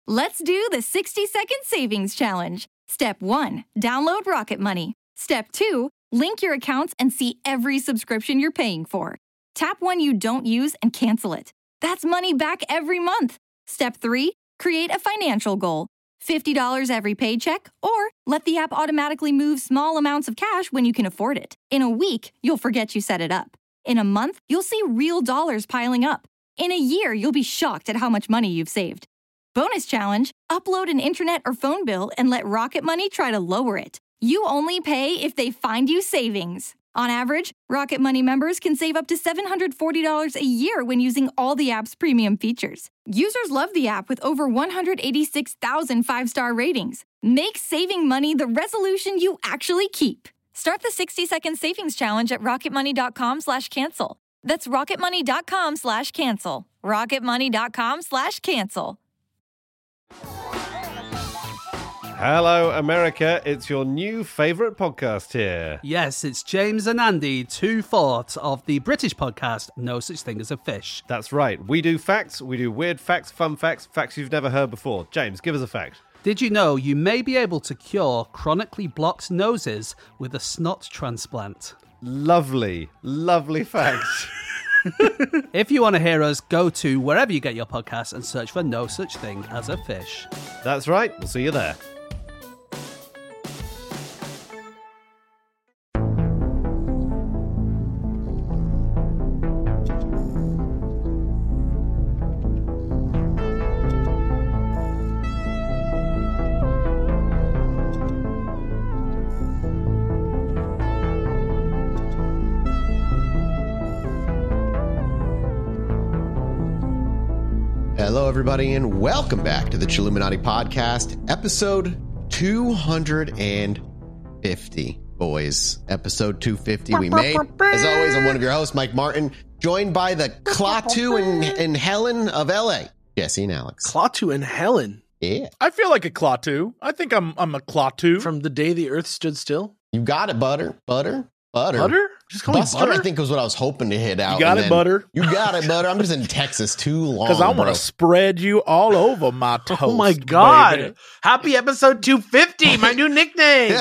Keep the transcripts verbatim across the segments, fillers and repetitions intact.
Let's do the sixty second savings challenge. Step one, download Rocket Money. Step two, link your accounts and see every subscription you're paying for. Tap one you don't use and cancel it. That's money back every month. Step three, create a financial goal. fifty dollars every paycheck, or let the app automatically move small amounts of cash when you can afford it. In a week, you'll forget you set it up. In a month, you'll see real dollars piling up. In a year, you'll be shocked at how much money you've saved. Bonus challenge, upload an internet or phone bill and let Rocket Money try to lower it. You only pay if they find you savings. On average, Rocket Money members can save up to seven hundred forty dollars a year when using all the app's premium features. Users love the app with over one hundred eighty-six thousand five-star ratings. Make saving money the resolution you actually keep. Start the sixty second savings challenge at rocketmoney.com slash cancel. That's rocketmoney.com slash cancel. rocketmoney.com slash cancel. Hello, America. It's your new favourite podcast here. Yes, it's James and Andy, two-fourths of the British podcast No Such Thing as a Fish. That's right. We do facts, we do weird facts, fun facts, facts you've never heard before. James, give us a fact. Did you know you may be able to cure chronically blocked noses with a snot transplant? Lovely, lovely fact. If you want to hear us, go to wherever you get your podcasts and search for No Such Thing as a Fish. That's right. We'll see you there. Hello, everybody, and welcome back to the Chilluminati Podcast, episode two hundred fifty. Boys, episode two hundred fifty we made. As always, I'm one of your hosts, Mike Martin, joined by the Klaatu and, and Helen of L A, Jesse and Alex. Klaatu and Helen? Yeah. I feel like a Klaatu. I think I'm I'm a Klaatu. From the day the earth stood still? You got it, Butter. Butter. Butter. Butter? Just call Buster, me Butter? I think was what I was hoping to hit out. You got it, Butter. You got it, Butter. I'm just in Texas too long. Because I want to spread you all over my toast. Oh my God. baby. Happy episode two fifty, my new nickname.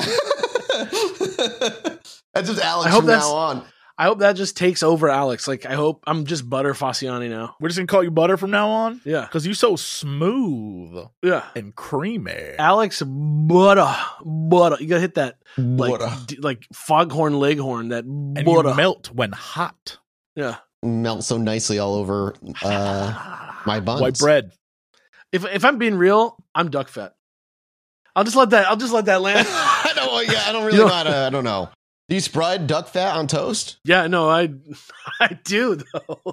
That's just Alex I hope from that's- now on. I hope that just takes over Alex. Like, I hope I'm just Butter Fasciani now. We're just going to call you Butter from now on? Yeah. Because you're so smooth Yeah. and creamy. Alex Butter. Butter. You got to hit that, like, Butter. d- like foghorn leghorn, that And butter. you melt when hot. Yeah. Melt so nicely all over uh, my buns. White bread. If if I'm being real, I'm duck fat. I'll just let that, I'll just let that land. I don't. Yeah, I don't really You know- know. How to, I don't know. Do you spread duck fat on toast? Yeah, no, I I do though.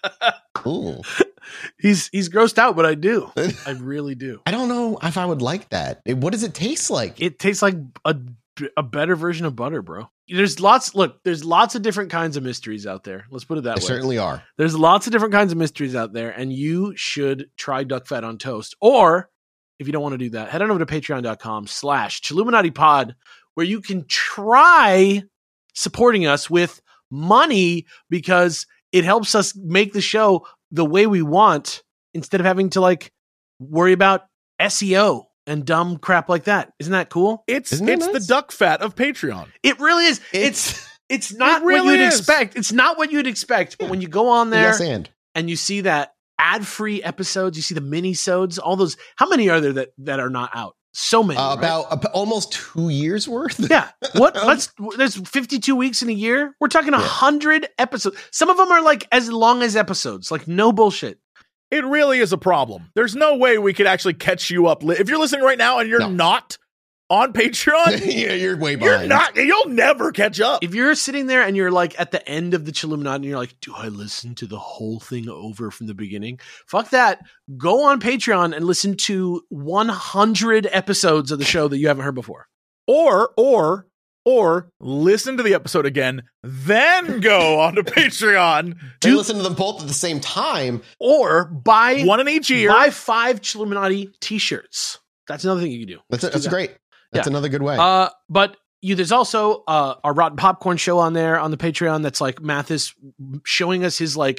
Ooh. he's he's grossed out, but I do. I really do. I don't know if I would like that. It- what does it taste like? It tastes like a a better version of butter, bro. There's lots look, there's lots of different kinds of mysteries out there. Let's put it that They way. certainly are. There's lots of different kinds of mysteries out there, and you should try duck fat on toast. Or if you don't want to do that, head on over to patreon.com slash Chilluminati Pod, where you can try supporting us with money because it helps us make the show the way we want instead of having to like worry about S E O and dumb crap like that. Isn't that cool? It's Isn't that it's the nice? duck fat of Patreon. It really is. It's- It's it's not It really what you'd is. expect. It's not what you'd expect. But when you go on there Yes, and and you see that ad-free episodes, you see the mini-sodes, all those. How many are there that, that are not out? So many. uh, right? about uh, almost two years worth. Yeah. What? Let's. There's fifty-two weeks in a year. We're talking a hundred episodes. Some of them are like as long as episodes. Like no bullshit. It really is a problem. There's no way we could actually catch you up. Li- If you're listening right now and you're No. not on Patreon, yeah, you're way you're behind. not. You'll never catch up. If you're sitting there and you're like at the end of the Chilluminati and you're like, do I listen to the whole thing over from the beginning? Fuck that. Go on Patreon and listen to one hundred episodes of the show that you haven't heard before. Or or or listen to the episode again, then go onto Patreon. Do Do- listen to them both at the same time. Or buy One in each ear. buy five Chilluminati t-shirts. That's another thing you can do. That's Let's do that's that. great. That's Yeah. another good way. Uh, but you, there's also uh, our Rotten Popcorn show on there on the Patreon. That's like Mathis showing us his like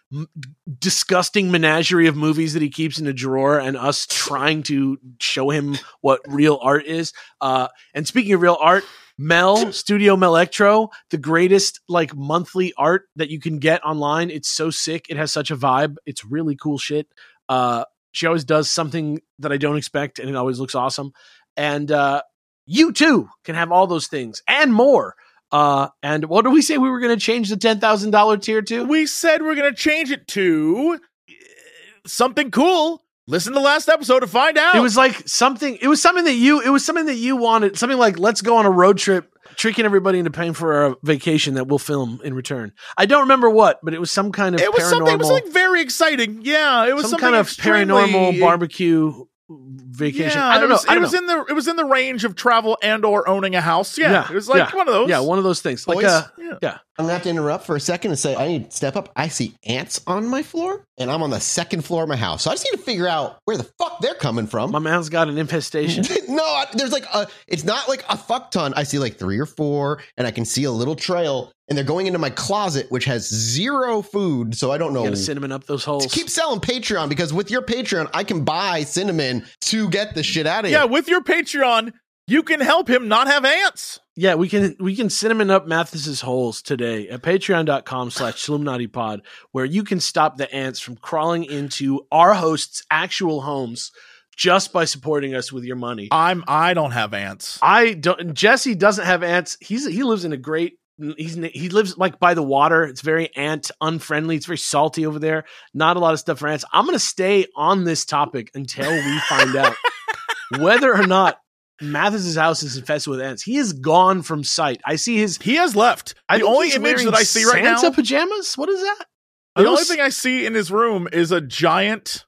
m- disgusting menagerie of movies that he keeps in a drawer, and us trying to show him what real art is. Uh, and speaking of real art, Mel Studio Melectro, the greatest like monthly art that you can get online. It's so sick. It has such a vibe. It's really cool shit. Uh, she always does something that I don't expect, and it always looks awesome. And uh, you too can have all those things and more. Uh, and what did we say we were going to change the ten thousand dollars tier to? We said we're going to change it to something cool. Listen to the last episode to find out. It was like something, it was something that you, it was something that you wanted, something like, let's go on a road trip, tricking everybody into paying for a vacation that we'll film in return. I don't remember what, but it was some kind of it was paranormal. something, it was like very exciting. Yeah. It was some something kind of extremely- paranormal barbecue vacation. Yeah, I don't it was, know. I don't it was know. in the it was in the range of travel and or owning a house. Yeah, Yeah, it was like yeah. one of those. Yeah, one of those things. Like Boys, a, yeah. yeah. I'm gonna have to interrupt for a second and say I need to step up. I see ants on my floor, and I'm on the second floor of my house. So I just need to figure out where the fuck they're coming from. My man's got an infestation. no, I, there's like a. It's not like a fuck ton. I see like three or four, and I can see a little trail, and they're going into my closet, which has zero food. So I don't know. You gotta cinnamon up those holes. Keep selling Patreon, because with your Patreon, I can buy cinnamon to get the shit out of Yeah, here. with your Patreon, you can help him not have ants. Yeah, we can we can cinnamon up Mathis's holes today at patreon.com slash Pod, where you can stop the ants from crawling into our hosts' actual homes just by supporting us with your money. I'm I don't have ants. I don't. Jesse doesn't have ants. He's he lives in a great. He's he lives like by the water. It's very ant unfriendly. It's very salty over there. Not a lot of stuff for ants. I'm gonna stay on this topic until we find out whether or not Mathis's house is infested with ants. He is gone from sight. I see his. He has left. I The think only he's image wearing that I see right now. Santa pajamas. What is that? Are The only those- thing I see in his room is a giant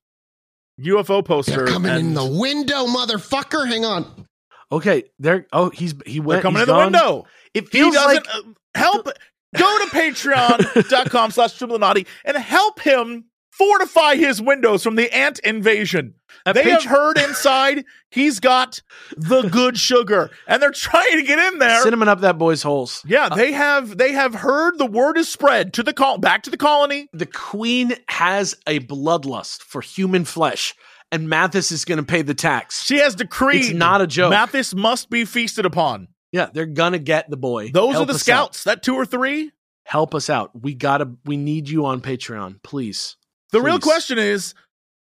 U F O poster. They're coming in and the window, motherfucker. Hang on. Okay, there. Oh, he's he went. They're coming he's in the gone. window. It He feels doesn't like uh, help. Go to patreon.com slash Illuminati and help him fortify his windows from the ant invasion. At They have Patreon- heard inside he's got the good sugar, and they're trying to get in there. cinnamon up that boy's holes. Yeah, they have they have heard the word is spread to the col- back to the colony. The queen has a bloodlust for human flesh, and Mathis is going to pay the tax. She has decreed It's not a joke. Mathis must be feasted upon. Yeah, they're gonna get the boy. Those Help are the us scouts. That two or three. out. Help us out. We gotta. We need you on Patreon, please. The real Please. question is,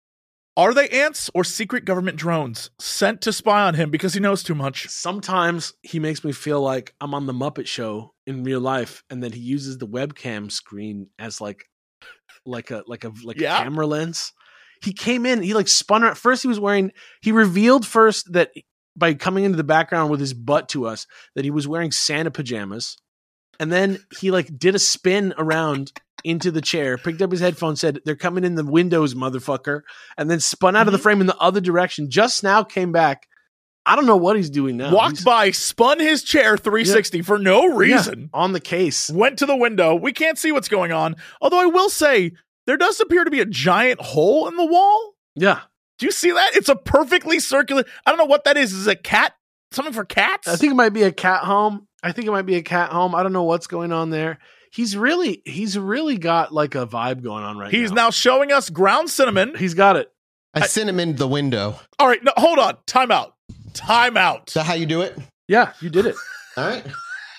are they ants or secret government drones sent to spy on him because he knows too much? Sometimes he makes me feel like I'm on the Muppet Show in real life, and then he uses the webcam screen as like, like a like a like Yeah. a camera lens. He came in. He like spun around. First, he was wearing. He revealed first that by coming into the background with his butt to us that he was wearing Santa pajamas, and then he like did a spin around into the chair, picked up his headphones, said, "They're coming in the windows, motherfucker," and then spun out of the frame in the other direction. Just now came back. I don't know what he's doing now. Walked He's- by, spun his chair three sixty for no yeah, reason. on the case. Went to the window. We can't see what's going on. Although I will say, there does appear to be a giant hole in the wall. Yeah, Do you see that? It's a perfectly circular. I don't know what that is. Is it a cat? Something for cats? I think it might be a cat home. I think it might be a cat home. I don't know what's going on there. He's really, he's really got like a vibe going on right he's now. now showing us ground cinnamon. He's got it. I cinnamoned the window. All right, no, hold on. Time out. Time out. Is that how you do it? Yeah, you did it. All right.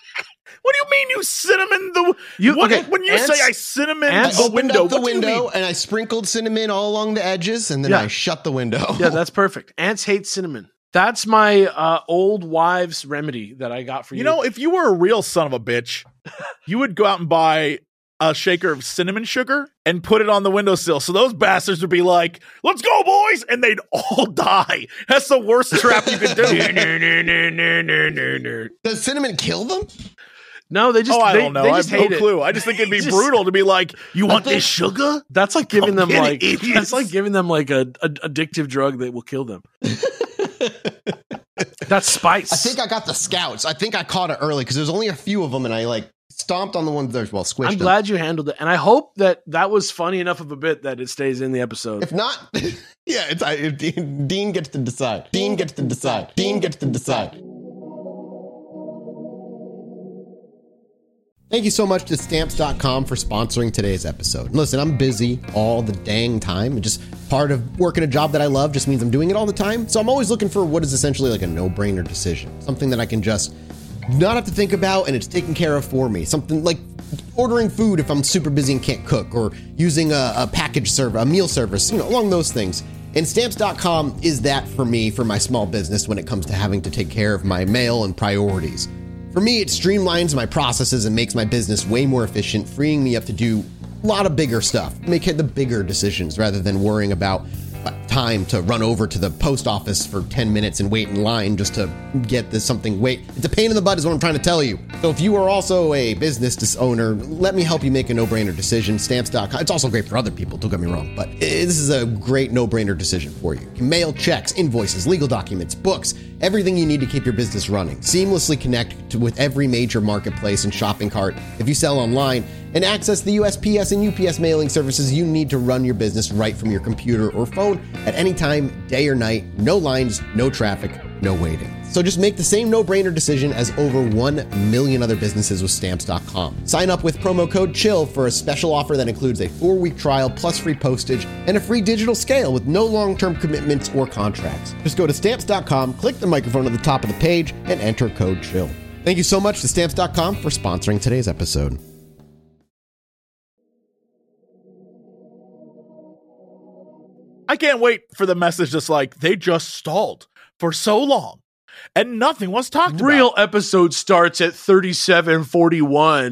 What do you mean you cinnamon the You- what, okay, when you ants- say I cinnamon ants- the Opened window? up the what do you window mean? and I sprinkled cinnamon all along the edges, and then Yeah. I shut the window. Yeah, that's perfect. Ants hate cinnamon. That's my uh, old wives' remedy that I got for you. You know, if you were a real son of a bitch, you would go out and buy a shaker of cinnamon sugar and put it on the windowsill. So those bastards would be like, "Let's go, boys," and they'd all die. That's the worst trap you could do. Does cinnamon kill them? no, they just. Oh, I they, don't know. They I just have hate no it. clue. I just think it'd be Just- brutal to be like, "You want think- this sugar?" That's like giving them Fucking like idiots. that's like giving them like a, a addictive drug that will kill them. That's spice. I think I got the scouts. I think I caught it early because there's only a few of them, and I like stomped on the ones that well squished. I'm them. glad you handled it, and I hope that that was funny enough of a bit that it stays in the episode. If not, yeah, it's I, if Dean, Dean gets to decide. Dean gets to decide. Dean gets to decide. Thank you so much to Stamps dot com for sponsoring today's episode. Listen, I'm busy all the dang time. And just part of working a job that I love just means I'm doing it all the time. So I'm always looking for what is essentially like a no-brainer decision. Something that I can just not have to think about and it's taken care of for me. Something like ordering food if I'm super busy and can't cook, or using a, a package server, a meal service, you know, along those things. And Stamps dot com is that for me, for my small business when it comes to having to take care of my mail and priorities. For me, it streamlines my processes and makes my business way more efficient, freeing me up to do a lot of bigger stuff, make the bigger decisions rather than worrying about time to run over to the post office for ten minutes and wait in line just to get this something. Wait, it's a pain in the butt is what I'm trying to tell you. So if you are also a business owner, let me help you make a no-brainer decision. Stamps dot com. It's also great for other people, don't get me wrong, but this is a great no-brainer decision for you. You can mail checks, invoices, legal documents, books, everything you need to keep your business running. Seamlessly connect to, with every major marketplace and shopping cart if you sell online, and access the U S P S and U P S mailing services you need to run your business right from your computer or phone at any time, day or night. No lines, no traffic, no waiting. So just make the same no-brainer decision as over one million other businesses with Stamps dot com. Sign up with promo code CHILL for a special offer that includes a four-week trial plus free postage and a free digital scale with no long-term commitments or contracts. Just go to Stamps dot com, click the microphone at the top of the page, and enter code CHILL. Thank you so much to Stamps dot com for sponsoring today's episode. I can't wait for the message that's like, they just stalled for so long and nothing was talked Real about. episode starts at thirty-seven forty-one.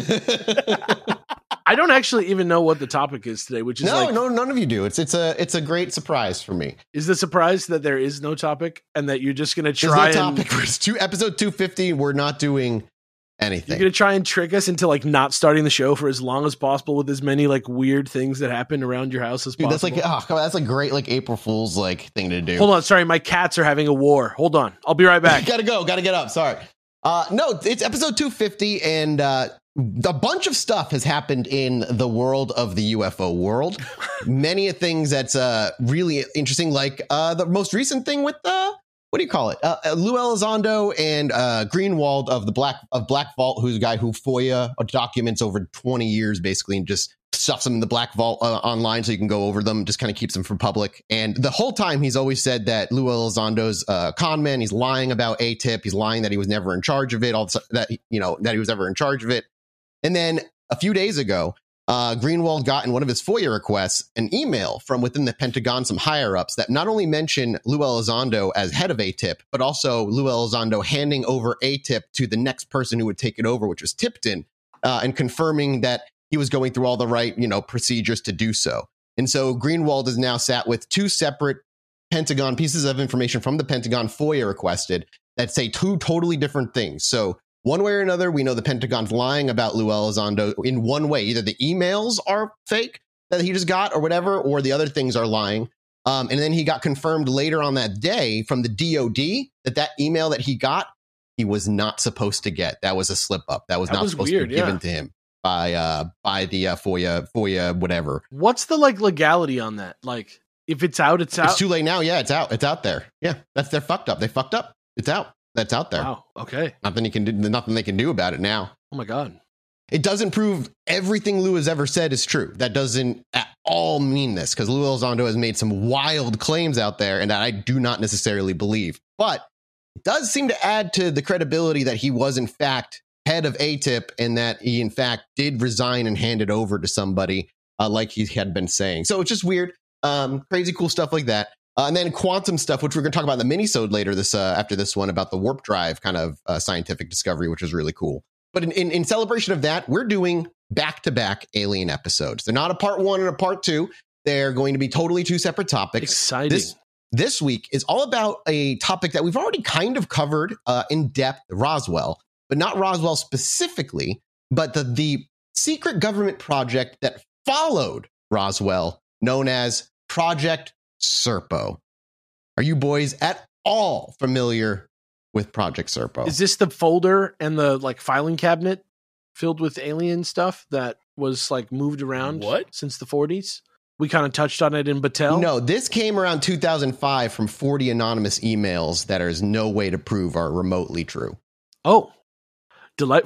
I don't actually even know what the topic is today, which is no, like, no, none of you do. It's it's a it's a great surprise for me. is the surprise that there is no topic and that you're just going to There's try no and topic. It's two, episode two fifty. We're not doing anything. you're going to try and trick us into like not starting the show for as long as possible with as many like weird things that happen around your house as Dude, possible. that's like, oh, come on, that's a great like April Fool's like thing to do. Hold on, sorry, my cats are having a war. Hold on, I'll be right back. gotta go, gotta get up. Sorry. Uh, no, it's episode two fifty, and uh, a bunch of stuff has happened in the world of the U F O world. Many of things that's uh, really interesting, like uh, the most recent thing with the, what do you call it? Uh, Lou Elizondo and uh, Greenwald of the Black of Black Vault, who's a guy who FOIA documents over twenty years, basically, and just stuffs them in the Black Vault uh, online so you can go over them, just kind of keeps them from public. And the whole time he's always said that Lou Elizondo's uh, con man, he's lying about A T I P, he's lying that he was never in charge of it, all that, you know, that he was ever in charge of it. And then a few days ago, uh, Greenwald got in one of his FOIA requests an email from within the Pentagon, some higher ups that not only mention Lou Elizondo as head of A T I P, but also Lou Elizondo handing over A T I P to the next person who would take it over, which was Tipton, uh, and confirming that he was going through all the right, you know, procedures to do so. And so Greenwald is now sat with two separate Pentagon pieces of information from the Pentagon FOIA requested that say two totally different things. So one way or another, we know the Pentagon's lying about Lou Elizondo in one way. Either the emails are fake that he just got or whatever, or the other things are lying. Um, and then he got confirmed later on that day from the D O D that that email that he got, he was not supposed to get. That was a slip up. That was That not was supposed weird, to be given yeah. to him by uh, by the uh, FOIA, FOIA, whatever. What's the like legality on that? Like, if it's out, it's out. It's too late now. Yeah, it's out. It's out there. Yeah, that's they're fucked up. They fucked up. It's out. That's out there. Wow. Okay. Nothing you can do. Nothing they can do about it now. Oh my God. It doesn't prove everything Lou has ever said is true. That doesn't at all mean this, because Lou Elizondo has made some wild claims out there, and that I do not necessarily believe. But it does seem to add to the credibility that he was in fact head of A T I P, and that he in fact did resign and hand it over to somebody, uh, like he had been saying. So it's just weird, um, crazy cool stuff like that. Uh, and then quantum stuff, which we're going to talk about in the minisode later this uh, after this one, about the warp drive kind of uh, scientific discovery, which is really cool. But in, in, in celebration of that, we're doing back-to-back Alien episodes. They're not a part one and a part two. They're going to be totally two separate topics. Exciting. This, this week is all about a topic that we've already kind of covered uh, in depth, Roswell, but not Roswell specifically, but the, the secret government project that followed Roswell, known as Project Serpo. Are you boys at all familiar with Project Serpo? Is this the folder and the like filing cabinet filled with alien stuff that was like moved around What? since the forties? We kind of touched on it in Battelle. No, this came around two thousand five from forty anonymous emails that there's no way to prove are remotely true. Oh, delightful.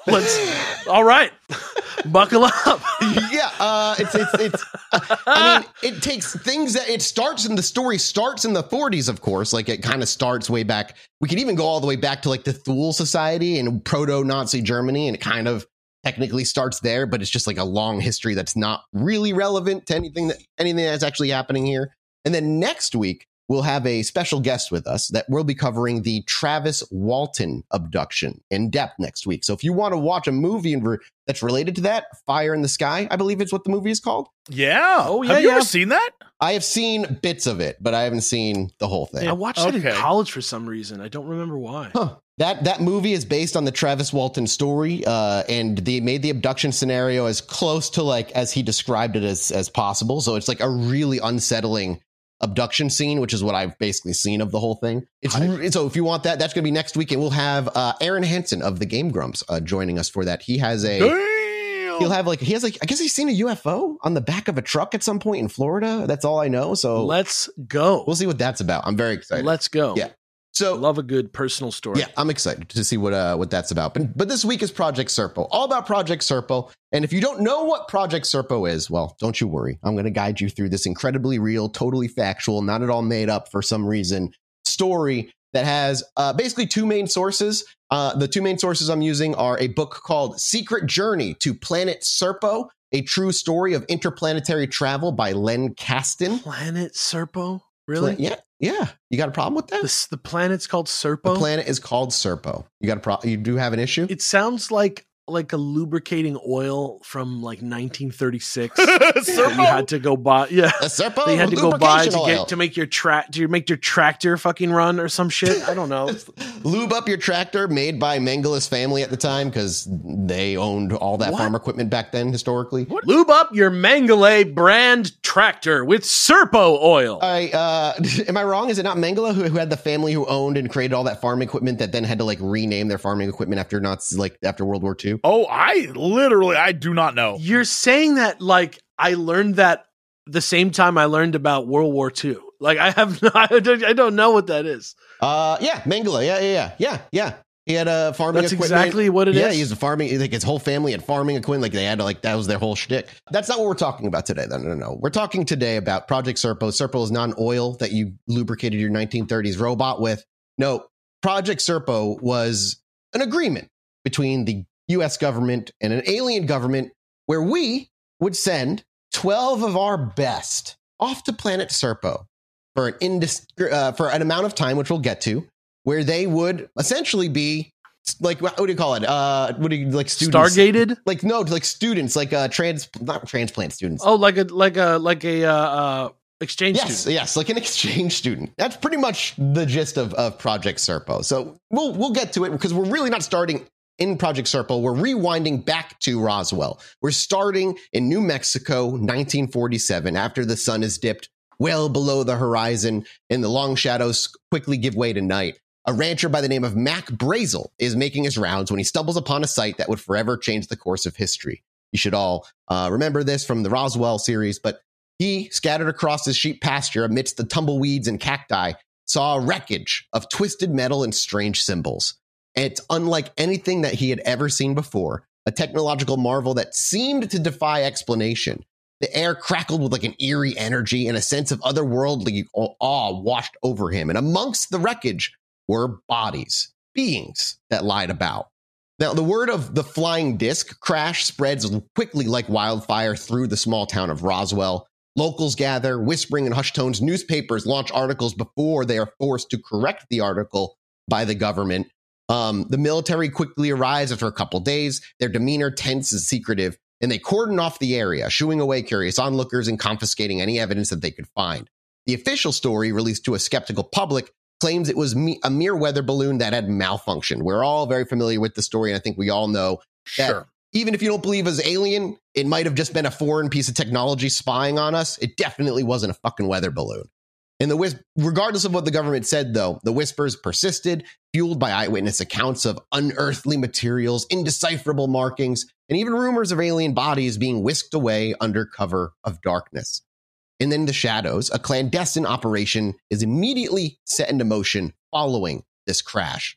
Let's. All right, buckle up. yeah, uh, it's it's it's. Uh, I mean, it takes things that it starts in the story starts in the forties, of course. Like it kind of starts way back. We could even go all the way back to like the Thule Society and proto-Nazi Germany, and it kind of technically starts there. But it's just like a long history that's not really relevant to anything that anything that's actually happening here. And then next week, we'll have a special guest with us that we'll be covering the Travis Walton abduction in depth next week. So if you want to watch a movie and re- that's related to that, Fire in the Sky, I believe it's what the movie is called. Yeah. Oh, yeah, Have you yeah. ever seen that? I have seen bits of it, but I haven't seen the whole thing. I watched it in Okay. college for some reason. I don't remember why. Huh. That that movie is based on the Travis Walton story, uh, and they made the abduction scenario as close to like as he described it as as possible. So it's like a really unsettling abduction scene, which is what I've basically seen of the whole thing. It's I, so if you want that, that's going to be next week, and we'll have uh, Aaron Hansen of the Game Grumps uh, joining us for that. He has a Damn. he'll have like he has like I guess he's seen a U F O on the back of a truck at some point in Florida. That's all I know. So let's go. we'll see what that's about. I'm very excited. Let's go. Yeah. So Love a good personal story. yeah, I'm excited to see what uh, what that's about. But but this week is Project Serpo, all about Project Serpo. And if you don't know what Project Serpo is, well, don't you worry. I'm going to guide you through this incredibly real, totally factual, not at all made up for some reason story that has uh, basically two main sources. Uh, the two main sources I'm using are a book called Secret Journey to Planet Serpo, a true story of interplanetary travel by Len Kasten. Planet Serpo? Really? Yeah, yeah. You got a problem with that? This, the planet's called The Serpo? planet is called Serpo. You got a pro- You do have an issue? It sounds like like a lubricating oil from like nineteen thirty-six. that you had to go buy. Yeah. A Serpo That you had to go buy to lubrication oil. get to make your track to make your tractor fucking run or some shit. I don't know. Lube up your tractor, made by Mengelis family at the time because they owned all that What? farm equipment back then historically. Lube up your Mengele brand tractor with Serpo oil. I uh, am I wrong? Is it not Mengele who, who had the family who owned and created all that farm equipment that then had to like rename their farming equipment after not like after World War Two? Oh, I literally, I do not know. You're saying that like I learned that the same time I learned about World War Two. Like I have, no, I don't, I don't know what that is. Uh, yeah, Mengele. Yeah, yeah, yeah, yeah, yeah. He had a farming That's equipment. exactly what it yeah, is. he was a farming. Like his whole family had farming equipment. Like they had to like that was their whole shtick. That's not what we're talking about today. No, no, no, no. We're talking today about Project Serpo. Serpo is not an oil that you lubricated your nineteen thirties robot with. No, Project Serpo was an agreement between the U S government and an alien government where we would send twelve of our best off to planet Serpo for an indis- uh, for an amount of time, which we'll get to, where they would essentially be like, what do you call it? Uh, what do you like? Students, Stargated? Like no, like students, like uh, trans, not transplant students. Oh, like a like a like a uh, uh, exchange Yes, student. yes, like an exchange student. That's pretty much the gist of, of Project Serpo. So we'll we'll get to it because we're really not starting in Project Serpo. We're rewinding back to Roswell. We're starting in New Mexico, nineteen forty-seven, after the sun is dipped well below the horizon and the long shadows quickly give way to night. A rancher by the name of Mac Brazel is making his rounds when he stumbles upon a site that would forever change the course of history. You should all uh, remember this from the Roswell series, but he, scattered across his sheep pasture amidst the tumbleweeds and cacti, saw a wreckage of twisted metal and strange symbols. And it's unlike anything that he had ever seen before, a technological marvel that seemed to defy explanation. The air crackled with like an eerie energy, and a sense of otherworldly awe washed over him. And amongst the wreckage were bodies, beings that lied about. Now, the word of the flying disc crash spreads quickly like wildfire through the small town of Roswell. Locals gather, whispering in hushed tones. Newspapers launch articles before they are forced to correct the article by the government. Um, the military quickly arrives after a couple days. Their demeanor tense and secretive, and they cordon off the area, shooing away curious onlookers and confiscating any evidence that they could find. The official story, released to a skeptical public, claims it was me- a mere weather balloon that had malfunctioned. We're all very familiar with the story, and I think we all know that Sure. even if you don't believe it was alien, it might have just been a foreign piece of technology spying on us. It definitely wasn't a fucking weather balloon. And the whis- regardless of what the government said, though, the whispers persisted, fueled by eyewitness accounts of unearthly materials, indecipherable markings, and even rumors of alien bodies being whisked away under cover of darkness. And then in the shadows, a clandestine operation is immediately set into motion following this crash.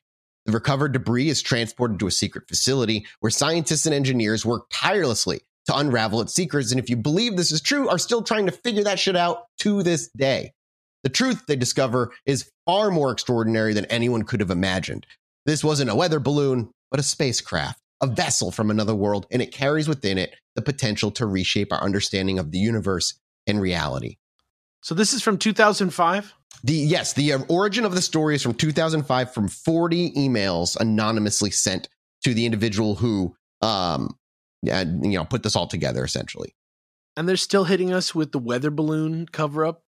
The recovered debris is transported to a secret facility where scientists and engineers work tirelessly to unravel its secrets, and if you believe this is true, are still trying to figure that shit out to this day. The truth they discover is far more extraordinary than anyone could have imagined. This wasn't a weather balloon, but a spacecraft, a vessel from another world, and it carries within it the potential to reshape our understanding of the universe and reality. So this is from two thousand five? The yes, the uh, origin of the story is from two thousand five, from forty emails anonymously sent to the individual who um uh, you know put this all together, essentially. And they're still hitting us with the weather balloon cover-up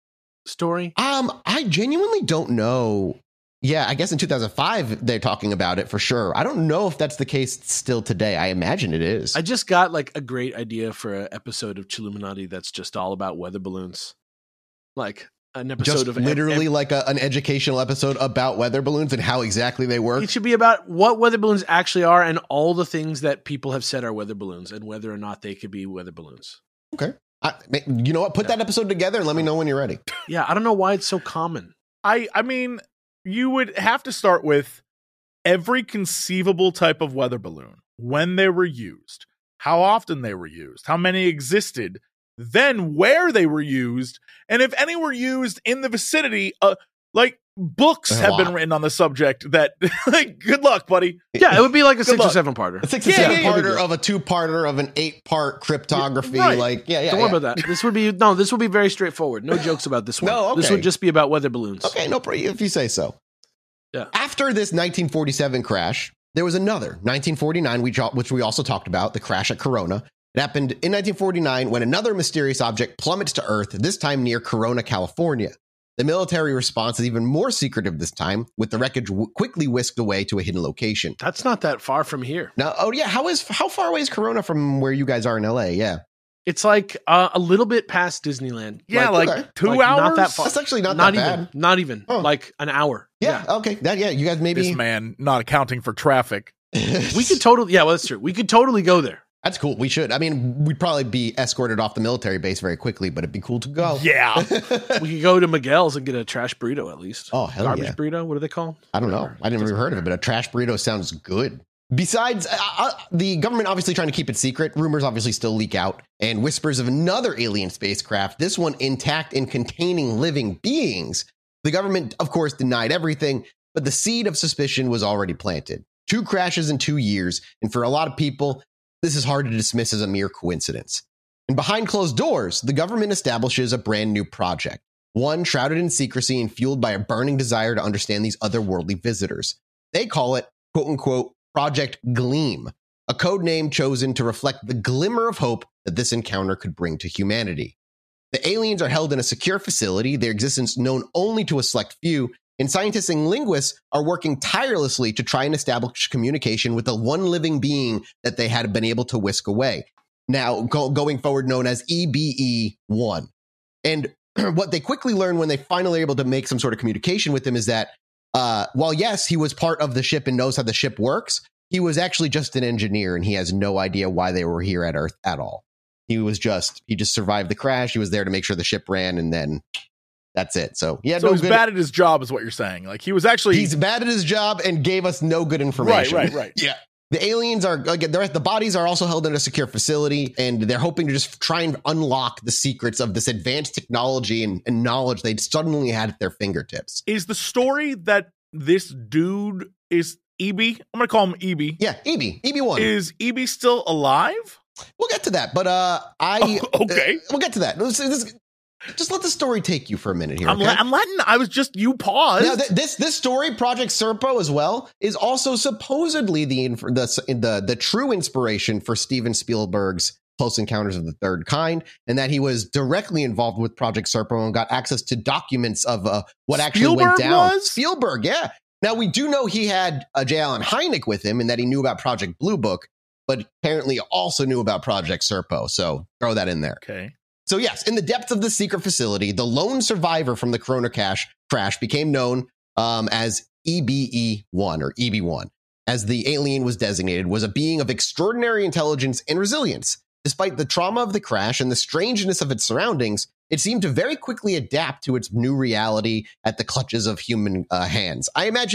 story? Um, I genuinely don't know. Yeah, I guess in two thousand five they're talking about it for sure. I don't know if that's the case still today. I imagine it is. I just got like a great idea for an episode of Chilluminati that's just all about weather balloons. Like an episode Just of literally ev- like a, an educational episode about weather balloons and how exactly they work. It should be about what weather balloons actually are and all the things that people have said are weather balloons and whether or not they could be weather balloons. Okay. I, you know what? Put that episode together and let me know when you're ready. Yeah, I don't know why it's so common. I I mean, you would have to start with every conceivable type of weather balloon, when they were used, how often they were used, how many existed, then where they were used, and if any were used in the vicinity. Uh, like books A have lot. been written on the subject. That like, good luck, buddy. Yeah, it would be like a six luck. or seven parter. A six Yeah, or seven yeah, yeah, parter yeah. of a two parter of an eight part cryptography. Right. Like, yeah, yeah. Don't yeah. worry about that. This would be no. This would be very straightforward. No jokes about this one. No, okay. This would just be about weather balloons. Okay, no, problem if you say so. Yeah. After this nineteen forty-seven crash, there was another nineteen forty-nine, which, which we also talked about, the crash at Corona. It happened in nineteen forty-nine when another mysterious object plummets to Earth, this time near Corona, California. The military response is even more secretive this time, with the wreckage w- quickly whisked away to a hidden location. That's not that far from here. Now, oh yeah, how is how far away is Corona from where you guys are in L A? Yeah, It's like uh, a little bit past Disneyland. Yeah, like, okay. two Like, hours. not that far. that's actually not, Not that even. bad. Not even. Huh. Like an hour. Yeah, okay, that yeah, you guys maybe This man not accounting for traffic. We could totally. Yeah, well, that's true. We could totally go there. That's cool. We should. I mean, we'd probably be escorted off the military base very quickly, but it'd be cool to go. Yeah. We could go to Miguel's and get a trash burrito at least. Oh, hell Garbage yeah. burrito. What are they called? I don't know. I never heard of it, but a trash burrito sounds good. Besides, uh, uh, the government obviously trying to keep it secret. Rumors obviously still leak out, and whispers of another alien spacecraft, this one intact and containing living beings. The government, of course, denied everything, but the seed of suspicion was already planted. Two crashes in two years, and for a lot of people, this is hard to dismiss as a mere coincidence. And behind closed doors, the government establishes a brand new project, one shrouded in secrecy and fueled by a burning desire to understand these otherworldly visitors. They call it, quote unquote, Project Gleam, a code name chosen to reflect the glimmer of hope that this encounter could bring to humanity. The aliens are held in a secure facility, their existence known only to a select few, and scientists and linguists are working tirelessly to try and establish communication with the one living being that they had been able to whisk away. Now, go- going forward, known as E B E one. And what they quickly learn when they finally are able to make some sort of communication with him is that uh, while, yes, he was part of the ship and knows how the ship works, he was actually just an engineer and he has no idea why they were here at Earth at all. He was just, he just survived the crash. He was there to make sure the ship ran, and then that's it. So he had So no he's good. bad at his job, is what you're saying. Like he was actually He's bad at his job and gave us no good right, information. right, right. Yeah. The aliens are, again, they're, the bodies are also held in a secure facility, and they're hoping to just try and unlock the secrets of this advanced technology and, and knowledge they'd suddenly had at their fingertips. Is the story that this dude is E B? I'm gonna call him E B. Yeah, E B, E B one. Is E B still alive? We'll get to that, but uh, I Oh, okay. uh, we'll get to that. This- this- just let the story take you for a minute here. I'm, Okay? la- I'm letting. I was just you paused. Now, th- this this story, Project Serpo, as well, is also supposedly the inf- the the the true inspiration for Steven Spielberg's Close Encounters of the Third Kind, and that he was directly involved with Project Serpo and got access to documents of uh, what actually went Spielberg down. was? Spielberg, yeah. Now we do know he had uh, J. Allen Hynek with him, and that he knew about Project Blue Book, but apparently also knew about Project Serpo. So throw that in there. Okay. So yes, in the depths of the secret facility, the lone survivor from the Corona crash, crash became known um, as E B E one or E B one, as the alien was designated, was a being of extraordinary intelligence and resilience. Despite the trauma of the crash and the strangeness of its surroundings, it seemed to very quickly adapt to its new reality at the clutches of human uh, hands. I imagine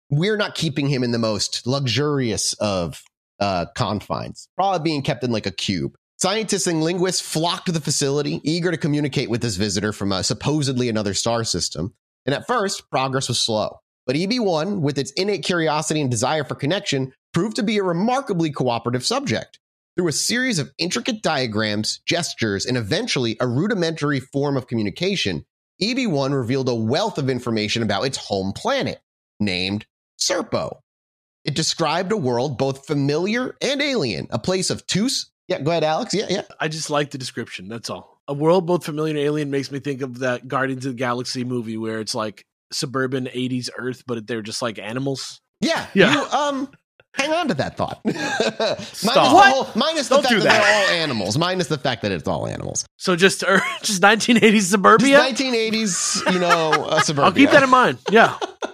we're not keeping him in the most luxurious of uh, confines, probably being kept in like a cube. Scientists and linguists flocked to the facility, eager to communicate with this visitor from a supposedly another star system. And at first, progress was slow. But E B one, with its innate curiosity and desire for connection, proved to be a remarkably cooperative subject. Through a series of intricate diagrams, gestures, and eventually a rudimentary form of communication, E B one revealed a wealth of information about its home planet, named Serpo. It described a world both familiar and alien, a place of two... Yeah, go ahead, Alex. Yeah, yeah. I just like the description. That's all. A world both familiar and alien makes me think of that Guardians of the Galaxy movie where it's like suburban eighties Earth, but they're just like animals. Yeah, Yeah. You, um, hang on to that thought. minus Stop. the, What? whole, minus the Don't fact do that, that. they're all animals. Minus the fact that it's all animals. So just er, just nineteen eighties suburbia. Just nineteen eighties, you know, uh, suburbia. I'll keep that in mind. Yeah.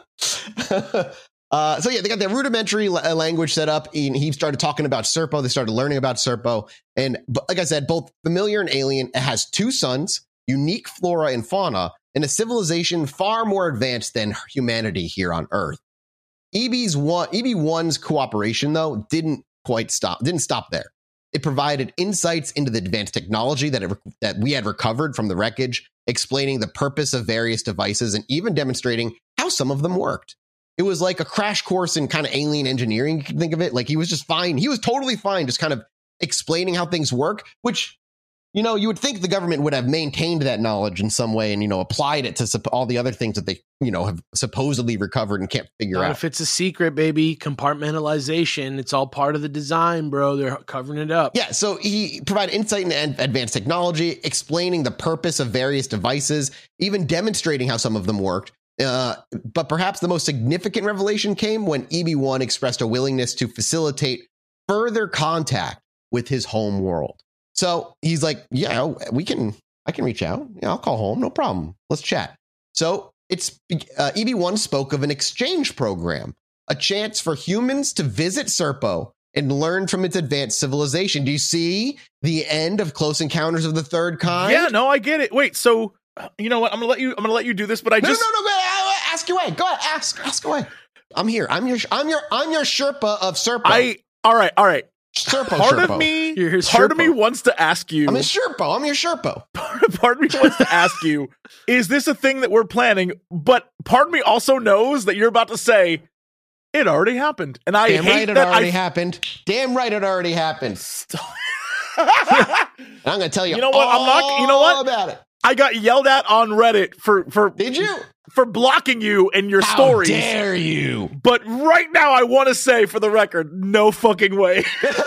Uh, so yeah, they got their rudimentary la- language set up. And he started talking about Serpo. They started learning about Serpo. And b- like I said, both familiar and alien. It has two suns, unique flora and fauna, and a civilization far more advanced than humanity here on Earth. E B's one, E B one's cooperation, though, didn't quite stop. Didn't stop there. It provided insights into the advanced technology that it, that we had recovered from the wreckage, explaining the purpose of various devices, and even demonstrating how some of them worked. It was like a crash course in kind of alien engineering, you can think of it. Like he was just fine. He was totally fine just kind of explaining how things work, which, you know, you would think the government would have maintained that knowledge in some way and, you know, applied it to sup- all the other things that they, you know, have supposedly recovered and can't figure Not out. if it's a secret, baby. Compartmentalization. It's all part of the design, bro. They're covering it up. Yeah, so he provided insight into ad- advanced technology, explaining the purpose of various devices, even demonstrating how some of them worked. Uh, but perhaps the most significant revelation came when E B one expressed a willingness to facilitate further contact with his home world. So he's like, yeah, we can, I can reach out. Yeah, I'll call home. No problem. Let's chat. So it's uh, E B one spoke of an exchange program, a chance for humans to visit Serpo and learn from its advanced civilization. Do you see the end of Close Encounters of the Third Kind? Yeah, no, I get it. Wait, so you know what? I'm gonna let you. I'm gonna let you do this, but I No, just no, no, no. Ask away. Go ahead. Ask. Ask away. I'm here. I'm your. I'm your. I'm your Sherpa of Serpo. I. All right, all right. Serpo. Part Sherpo. of me, You're his part of Sherpa. me wants to ask you. I'm a Sherpo. I'm your Sherpo. Part of me wants to ask you: is this a thing that we're planning? But part of me also knows that you're about to say it already happened, and I Damn hate right, it that. already I happened. Damn right, it already happened. And I'm gonna tell you. You know what? I'm not- you know what? all about it. I got yelled at on Reddit for for Did you? for blocking you and your How stories. dare you? But right now, I want to say for the record, no fucking way.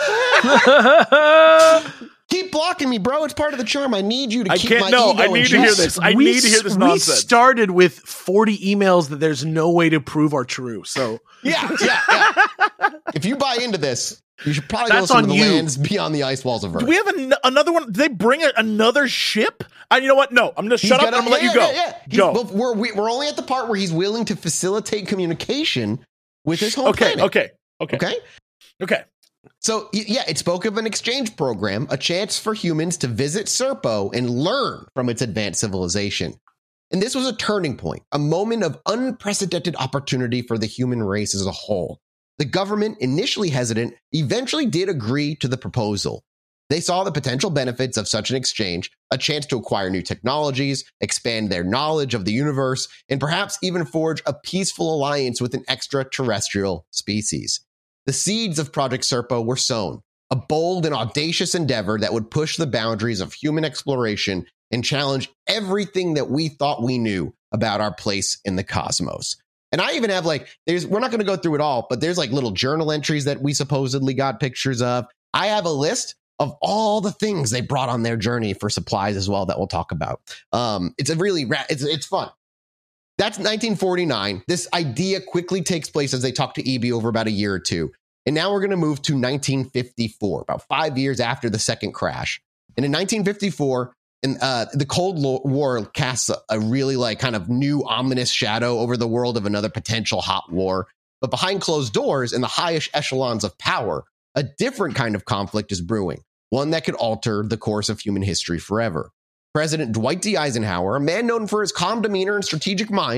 Keep blocking me, bro. It's part of the charm. I need you to I keep can't- my no, ego I in need to check. hear this. I We need to hear this s- nonsense. We started with forty emails that there's no way to prove are true. So Yeah, yeah, yeah. If you buy into this, you should probably That's listen to on the you. lands beyond the ice walls of Earth. Do we have an- another one? Did they bring a, another ship? And you know what? No, I'm going to He's shut up gotta- and I'm going to yeah, let you go. yeah, yeah. He's- Go. well, we're, we- we're only at the part where he's willing to facilitate communication with his home Okay, planet. okay, okay, Okay? okay. So, y- yeah, it spoke of an exchange program, a chance for humans to visit Serpo and learn from its advanced civilization. And this was a turning point, a moment of unprecedented opportunity for the human race as a whole. The government, initially hesitant, eventually did agree to the proposal. They saw the potential benefits of such an exchange, a chance to acquire new technologies, expand their knowledge of the universe, and perhaps even forge a peaceful alliance with an extraterrestrial species. The seeds of Project Serpo were sown, a bold and audacious endeavor that would push the boundaries of human exploration and challenge everything that we thought we knew about our place in the cosmos. And I even have like, there's, we're not going to go through it all, but there's like little journal entries that we supposedly got pictures of. I have a list of all the things they brought on their journey for supplies as well that we'll talk about. Um, it's a really, ra- it's, it's fun. That's nineteen forty-nine. This idea quickly takes place as they talk to E B over about a year or two. And now we're going to move to nineteen fifty-four, about five years after the second crash. And in nineteen fifty-four, and uh, the Cold War casts a, a really like kind of new ominous shadow over the world of another potential hot war. But behind closed doors in the highest echelons of power, a different kind of conflict is brewing, one that could alter the course of human history forever. President Dwight D. Eisenhower, a man known for his calm demeanor and strategic mind,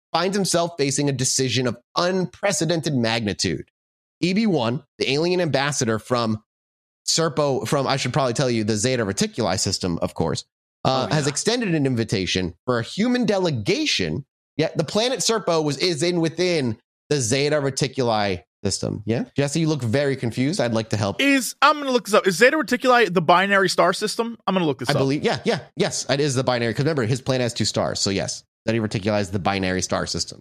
finds himself facing a decision of unprecedented magnitude. E B one, the alien ambassador from Serpo, from, I should probably tell you, the Zeta Reticuli system, of course, uh, oh, yeah. has extended an invitation for a human delegation, yet the planet Serpo was is in within the Zeta Reticuli system. Yeah? Jesse, you look very confused. I'd like to help. Is, I'm going to look this up. Is Zeta Reticuli the binary star system? I'm going to look this I up. I believe, yeah, yeah, yes, it is the binary, because remember, his planet has two stars, so yes, Zeta Reticuli is the binary star system.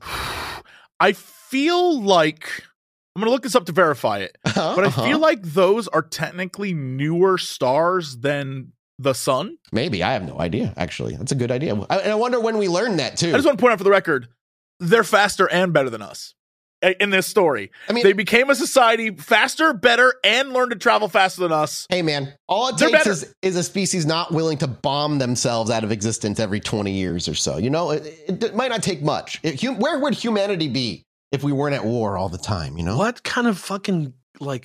I feel like... I'm going to look this up to verify it, uh-huh, but I uh-huh. feel like those are technically newer stars than the sun. Maybe. I have no idea, actually. That's a good idea. I, and I wonder when we learn that, too. I just want to point out for the record, they're faster and better than us in this story. I mean, they became a society faster, better, and learned to travel faster than us. Hey, man, all it they're takes better. is, is a species not willing to bomb themselves out of existence every twenty years or so. You know, it, it, it might not take much. It, hum, where would humanity be if we weren't at war all the time, you know? What kind of fucking, like,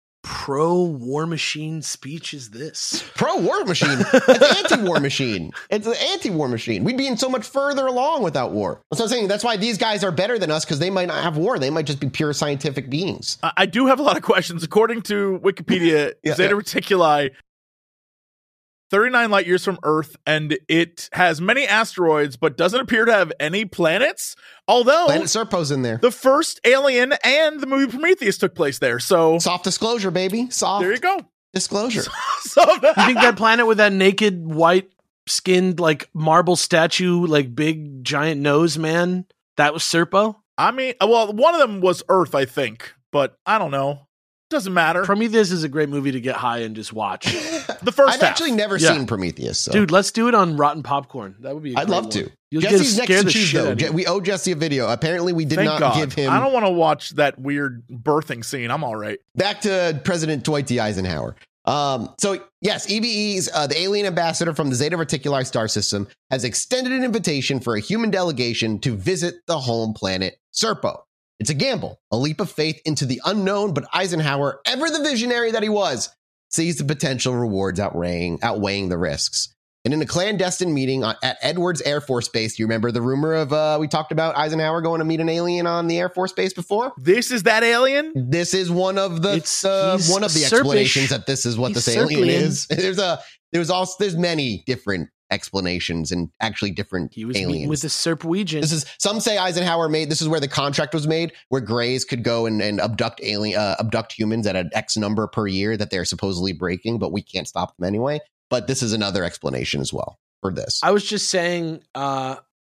pro-war machine speech is this? Pro-war machine? It's anti-war machine. It's an anti-war machine. We'd be in so much further along without war. That's what I'm saying. That's why these guys are better than us, because they might not have war. They might just be pure scientific beings. I, I do have a lot of questions. According to Wikipedia, yeah, Zeta yeah. Reticuli, thirty-nine light years from Earth, and it has many asteroids, but doesn't appear to have any planets. Although Planet Serpo's in there. The first Alien and the movie Prometheus took place there. So soft disclosure, baby. Soft. There you go. Disclosure. So you think that planet with that naked white skinned like marble statue, like big giant nose man, that was Serpo? I mean, well, one of them was Earth, I think, but I don't know. Doesn't matter. Prometheus is a great movie to get high and just watch. The first I've half. actually never yeah. seen Prometheus. So. Dude, let's do it on Rotten Popcorn. That would be a I'd love one. to. You'll Jesse's get next to the choose, shit though. out of you. We owe Jesse a video. Apparently, we did Thank not God. give him... I don't want to watch that weird birthing scene. I'm all right. Back to President Dwight D. Eisenhower. Um, so, yes, E B Es, uh, the alien ambassador from the Zeta Reticuli star system, has extended an invitation for a human delegation to visit the home planet Serpo. It's a gamble, a leap of faith into the unknown, but Eisenhower, ever the visionary that he was, sees the potential rewards outweighing, outweighing the risks. And in a clandestine meeting at Edwards Air Force Base, you remember the rumor of, uh, we talked about Eisenhower going to meet an alien on the Air Force Base before? This is that alien? This is one of the, It's- uh, he's one of the Serpish. explanations that this is what He's this alien Serpian. is. There's a, there's also, there's many different explanations and actually different He was aliens. meeting with the Serpwegian. This is some say Eisenhower made. This is where the contract was made, where Greys could go and, and abduct alien, uh, abduct humans at an X number per year that they're supposedly breaking, but we can't stop them anyway. But this is another explanation as well for this. I was just saying uh,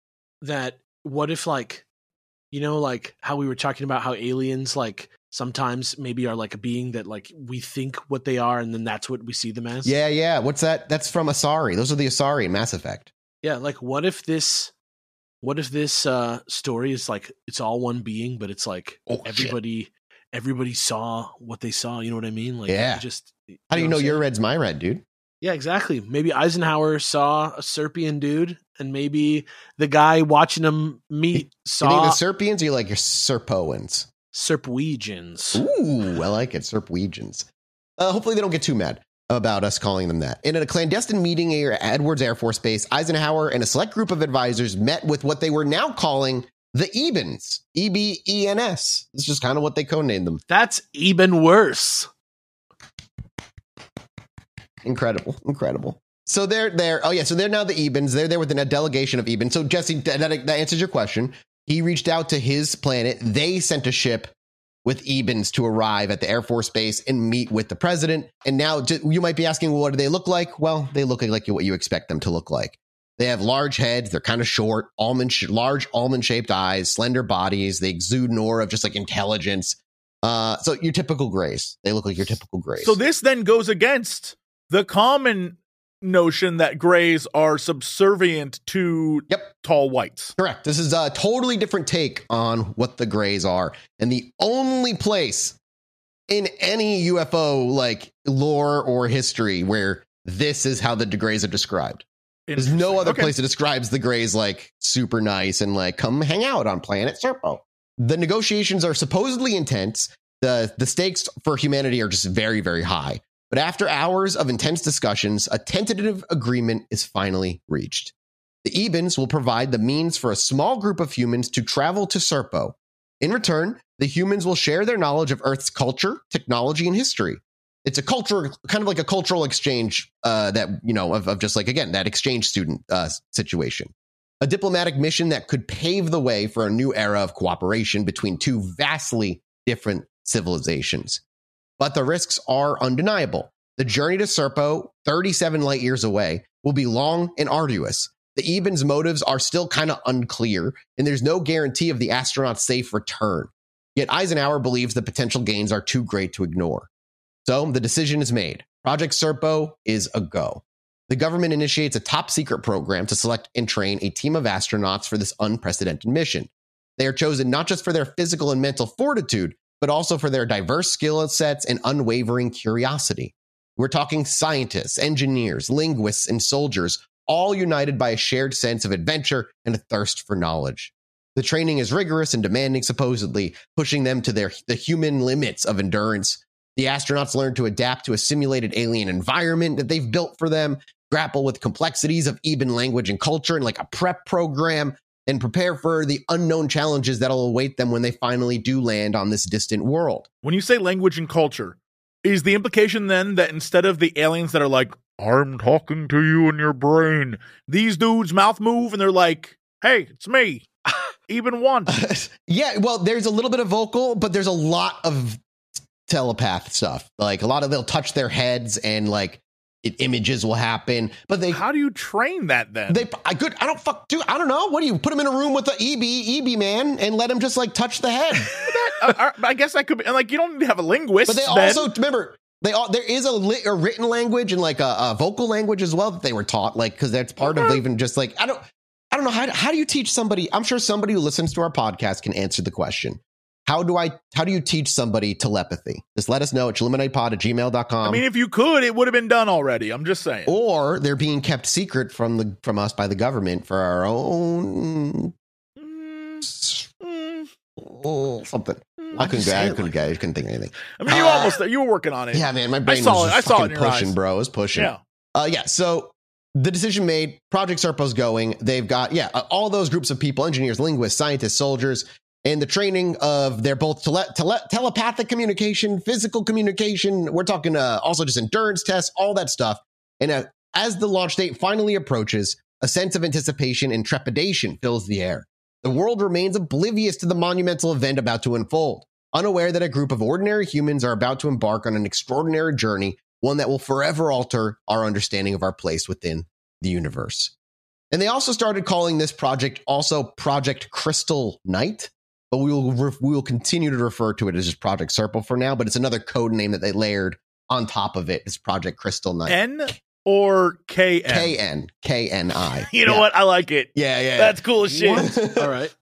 that what if, like, you know, like how we were talking about how aliens, like, sometimes maybe are like a being that, like, we think what they are, and then that's what we see them as. Yeah, yeah. What's that? That's from Asari. Those are the Asari in Mass Effect. Yeah, like, what if this, what if this uh, story is like it's all one being, but it's like Oh, everybody, everybody saw what they saw. You know what I mean? Like, Yeah. Just How do you know what I'm your saying? red's my red, dude? Yeah, exactly. Maybe Eisenhower saw a Serpian dude, and maybe the guy watching him meet You think saw the Serpians or you like your Serpoans? Serpwegians. Ooh, I like it. Serpwegians. Uh, hopefully they don't get too mad about us calling them that. And in a clandestine meeting at Edwards Air Force Base, Eisenhower and a select group of advisors met with what they were now calling the Ebens. E B E N S. This is just kind of what they codenamed them. That's even worse. Incredible. Incredible. So they're there. Oh, yeah. So they're now the Ebens. They're there with a delegation of Ebens. So, Jesse, that, that answers your question. He reached out to his planet. They sent a ship with Ebens to arrive at the Air Force Base and meet with the president. And now you might be asking, well, what do they look like? Well, they look like what you expect them to look like. They have large heads. They're kind of short, almond, sh- large almond-shaped eyes, slender bodies. They exude an aura of just like intelligence. Uh, so your typical Greys. They look like your typical Greys. So this then goes against the common notion that Greys are subservient to Yep. tall whites. Correct. This is a totally different take on what the Greys are. And the only place in any U F O like lore or history where this is how the Greys are described. There's no other Okay. place that describes the Greys like super nice and like come hang out on planet Serpo. The negotiations are supposedly intense. The the stakes for humanity are just very, very high. But after hours of intense discussions, a tentative agreement is finally reached. The Ebens will provide the means for a small group of humans to travel to Serpo. In return, the humans will share their knowledge of Earth's culture, technology, and history. It's a culture, kind of like a cultural exchange uh, that, you know, of, of just like, again, that exchange student uh, situation. A diplomatic mission that could pave the way for a new era of cooperation between two vastly different civilizations. But the risks are undeniable. The journey to Serpo, thirty-seven light years away, will be long and arduous. The Ebens' motives are still kind of unclear, and there's no guarantee of the astronauts' safe return. Yet Eisenhower believes the potential gains are too great to ignore. So the decision is made. Project Serpo is a go. The government initiates a top-secret program to select and train a team of astronauts for this unprecedented mission. They are chosen not just for their physical and mental fortitude, but also for their diverse skill sets and unwavering curiosity. We're talking scientists, engineers, linguists, and soldiers, all united by a shared sense of adventure and a thirst for knowledge. The training is rigorous and demanding, supposedly, pushing them to their the human limits of endurance. The astronauts learn to adapt to a simulated alien environment that they've built for them, grapple with complexities of Eben language and culture in like a prep program, and prepare for the unknown challenges that'll await them when they finally do land on this distant world. When you say language and culture, is the implication then that instead of the aliens that are like, I'm talking to you in your brain, these dudes mouth move and they're like, hey, it's me, Eben one. Yeah, well, there's a little bit of vocal, but there's a lot of telepath stuff. Like a lot of they'll touch their heads and like it, images will happen. But they how do you train that then? They I could I don't fuck dude. I don't know. What do you put them in a room with the E B E B man and let him just like touch the head? that, uh, I guess that could be like you don't need to have a linguist. But they then. also remember they all there is a, li, a written language and like a, a vocal language as well that they were taught, like because that's part okay. of even just like I don't I don't know how how do you teach somebody? I'm sure somebody who listens to our podcast can answer the question. How do I, how do you teach somebody telepathy? Just let us know at chilluminatipod at gmail dot com. I mean, if you could, it would have been done already. I'm just saying. Or they're being kept secret from the, from us by the government for our own mm, mm, oh, something. Mm, I couldn't, I couldn't, I couldn't think of anything. I mean, you uh, almost, you were working on it. Yeah, man, my brain I saw was it. I saw it in your pushing, eyes. bro. It was pushing. Yeah. Uh, yeah. So the decision made, Project Serpo's going. They've got, yeah, all those groups of people, engineers, linguists, scientists, soldiers, and the training of their both tele- tele- telepathic communication, physical communication. We're talking uh, also just endurance tests, all that stuff. And uh, as the launch date finally approaches, a sense of anticipation and trepidation fills the air. The world remains oblivious to the monumental event about to unfold, unaware that a group of ordinary humans are about to embark on an extraordinary journey, one that will forever alter our understanding of our place within the universe. And they also started calling this project also Project Crystal Knight. But we will re- we will continue to refer to it as just Project Serpo for now. But it's another code name that they layered on top of it. It's Project Crystal Knight. N or K N? K N. K N I. You know yeah. what? I like it. Yeah, yeah. That's cool as shit. What? All right.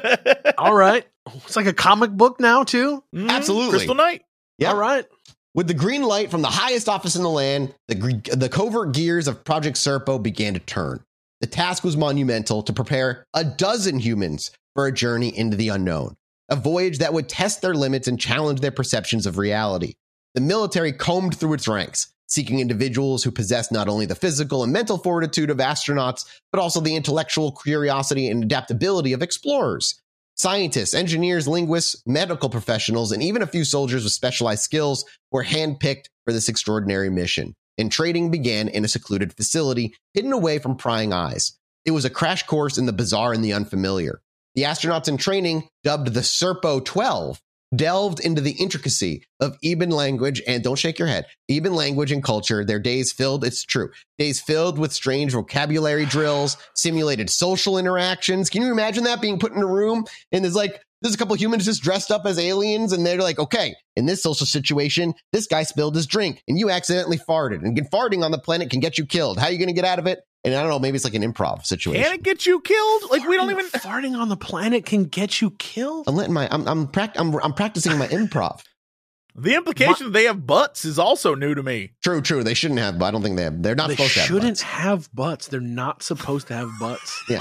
All right. It's like a comic book now, too. Mm-hmm. Absolutely. Crystal Knight. Yeah. All right. With the green light from the highest office in the land, the, gre- the covert gears of Project Serpo began to turn. The task was monumental to prepare a dozen humans for a journey into the unknown, a voyage that would test their limits and challenge their perceptions of reality. The military combed through its ranks, seeking individuals who possessed not only the physical and mental fortitude of astronauts, but also the intellectual curiosity and adaptability of explorers. Scientists, engineers, linguists, medical professionals, and even a few soldiers with specialized skills were handpicked for this extraordinary mission. And training began in a secluded facility, hidden away from prying eyes. It was a crash course in the bizarre and the unfamiliar. The astronauts in training, dubbed the Serpo twelve, delved into the intricacy of Eben language and, don't shake your head, Eben language and culture, their days filled, it's true, days filled with strange vocabulary drills, simulated social interactions. Can you imagine that being put in a room and there's like, there's a couple humans just dressed up as aliens and they're like, okay, in this social situation, this guy spilled his drink and you accidentally farted, and farting on the planet can get you killed. How are you going to get out of it? And I don't know, maybe it's like an improv situation. Can it get you killed? Like farting, we don't even farting on the planet can get you killed. I'm letting my I'm I'm, pract- I'm, I'm practicing my improv. The implication that they have butts is also new to me. True, true. They shouldn't have, but I don't think they have. They're not They supposed to have. shouldn't butts. have butts. They're not supposed to have butts. Yeah.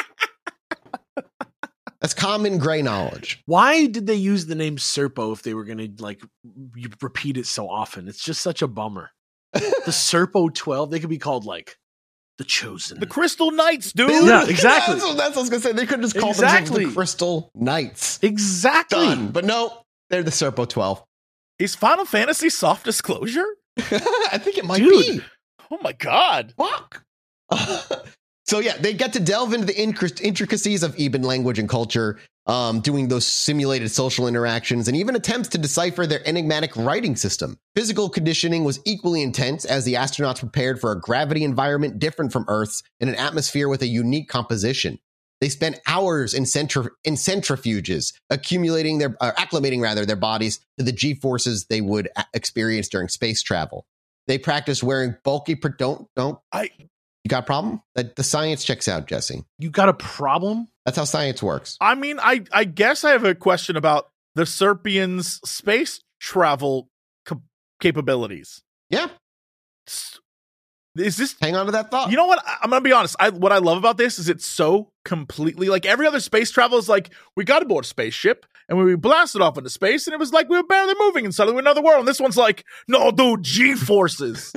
That's common gray knowledge. Why did they use the name Serpo if they were going to like you repeat it so often? It's just such a bummer. The Serpo twelve, they could be called like The Chosen. The Crystal Knights, dude. Yeah, exactly. That's what, that's what I was gonna say. They could just call Exactly. themselves the Crystal Knights. Exactly. Done. But no, they're the Serpo twelve. Is Final Fantasy soft disclosure? I think it might Dude. be. Oh my god. Fuck. So yeah, they get to delve into the inc- intricacies of Eben language and culture, um, doing those simulated social interactions, and even attempts to decipher their enigmatic writing system. Physical conditioning was equally intense as the astronauts prepared for a gravity environment different from Earth's and an atmosphere with a unique composition. They spent hours in, centri- in centrifuges, accumulating their, uh, acclimating rather their bodies to the G-forces they would a- experience during space travel. They practiced wearing bulky. Pro- don't don't. I You got a problem? The, the science checks out, Jesse. You got a problem? That's how science works. I mean, I I guess I have a question about the Serpians' space travel cap- capabilities. Yeah, S- Is this hang on to that thought. You know what? I- I'm gonna be honest. I what I love about this is it's so completely like every other space travel is like we got aboard a spaceship and we blasted off into space and it was like we were barely moving and suddenly we're in another world. And this one's like, no, dude, G forces.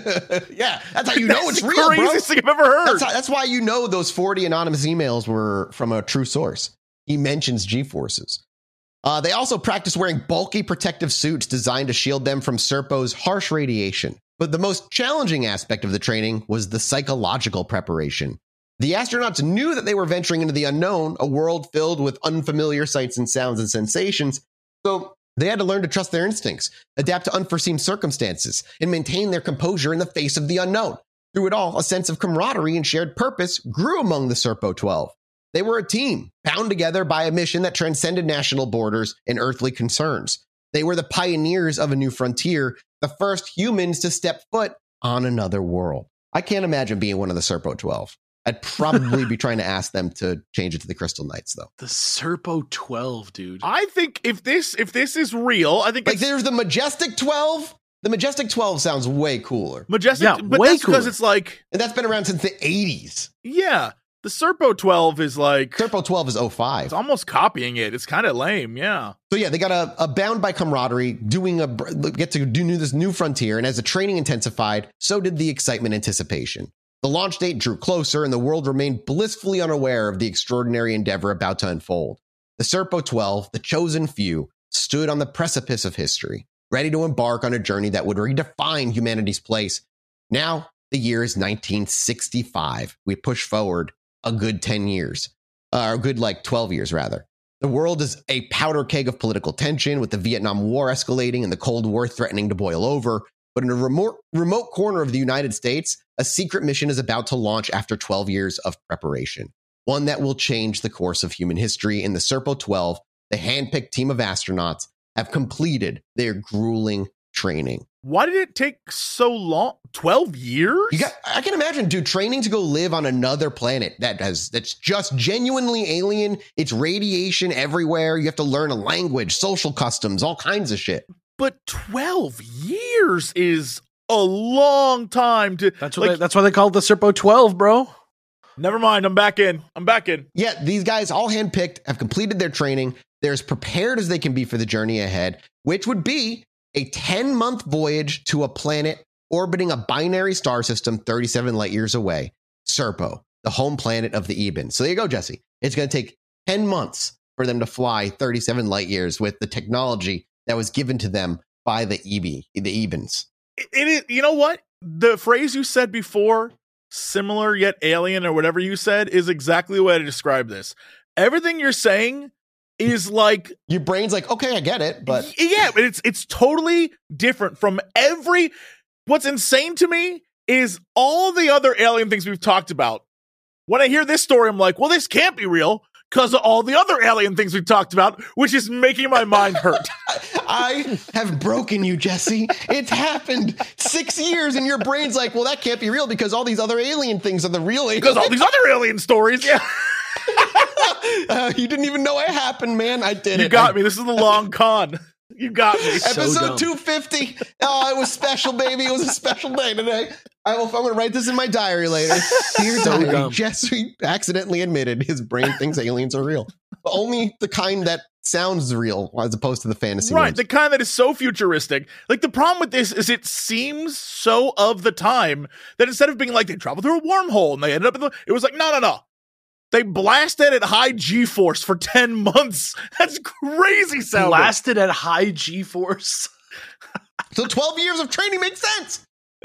Yeah, that's how you know That's it's the real, bro. craziest thing I've ever heard. That's, how, that's why you know those forty anonymous emails were from a true source. He mentions G-forces. Uh, they also practice wearing bulky protective suits designed to shield them from Serpo's harsh radiation. But the most challenging aspect of the training was the psychological preparation. The astronauts knew that they were venturing into the unknown, a world filled with unfamiliar sights and sounds and sensations. So they had to learn to trust their instincts, adapt to unforeseen circumstances, and maintain their composure in the face of the unknown. Through it all, a sense of camaraderie and shared purpose grew among the Serpo twelve. They were a team, bound together by a mission that transcended national borders and earthly concerns. They were the pioneers of a new frontier, the first humans to step foot on another world. I can't imagine being one of the Serpo twelve. I'd probably be trying to ask them to change it to the Crystal Knights, though. The Serpo twelve, dude. I think if this if this is real, I think Like, it's there's the Majestic twelve. The Majestic twelve sounds way cooler. majestic. Yeah, but way that's because cooler. it's like, And that's been around since the eighties. yeah, the Serpo twelve is like Serpo twelve is oh five. it's almost copying it. It's kind of lame, yeah. So yeah, they got a, a bound by camaraderie, doing a get to do new, this new frontier, and as the training intensified, so did the excitement anticipation. The launch date drew closer, and the world remained blissfully unaware of the extraordinary endeavor about to unfold. The Serpo twelve, the chosen few, stood on the precipice of history, ready to embark on a journey that would redefine humanity's place. Now, the year is nineteen sixty-five. We push forward a good ten years, uh, or a good like twelve years rather. The world is a powder keg of political tension, with the Vietnam War escalating and the Cold War threatening to boil over. But in a remote, remote corner of the United States, a secret mission is about to launch after twelve years of preparation. One that will change the course of human history. In the Serpo twelve, the handpicked team of astronauts have completed their grueling training. Why did it take so long? twelve years? You got, I can imagine, dude, training to go live on another planet that has that's just genuinely alien. It's radiation everywhere. You have to learn a language, social customs, all kinds of shit. But twelve years is a long time to. That's what like, they, that's why they call it the Serpo twelve, bro. Never mind. I'm back in. I'm back in. Yeah, these guys, all handpicked, have completed their training. They're as prepared as they can be for the journey ahead, which would be a ten-month voyage to a planet orbiting a binary star system thirty-seven light years away, Serpo, the home planet of the Ebens. So there you go, Jesse. It's going to take ten months for them to fly thirty-seven light years with the technology that was given to them by the E B, the Ebens. It, it is. You know what? The phrase you said before, similar yet alien, or whatever you said, is exactly the way to describe this. Everything you're saying is like, Your brain's like, okay, I get it, but yeah, but it's it's totally different from every. What's insane to me is all the other alien things we've talked about. When I hear this story, I'm like, well, this can't be real because of all the other alien things we've talked about, which is making my mind hurt. I have broken you, Jesse. It's happened six years, and your brain's like, well, that can't be real because all these other alien things are the real aliens. Because all these other alien stories, yeah. uh, you didn't even know it happened, man. I did You it. got I- me. This is the long con. You got me. So Episode dumb. two fifty. Oh, it was special, baby. It was a special day today. I will, I'm going to write this in my diary later. Dear So diary, dumb. Jesse accidentally admitted his brain thinks aliens are real. But only the kind that sounds real as opposed to the fantasy Right, ones. the kind that is so futuristic. Like, the problem with this is it seems so of the time that instead of being like they traveled through a wormhole and they ended up in the, it was like, no, no, no. They blasted at high G-force for ten months. That's crazy sounding. Blasted at high G-force. So twelve years of training makes sense.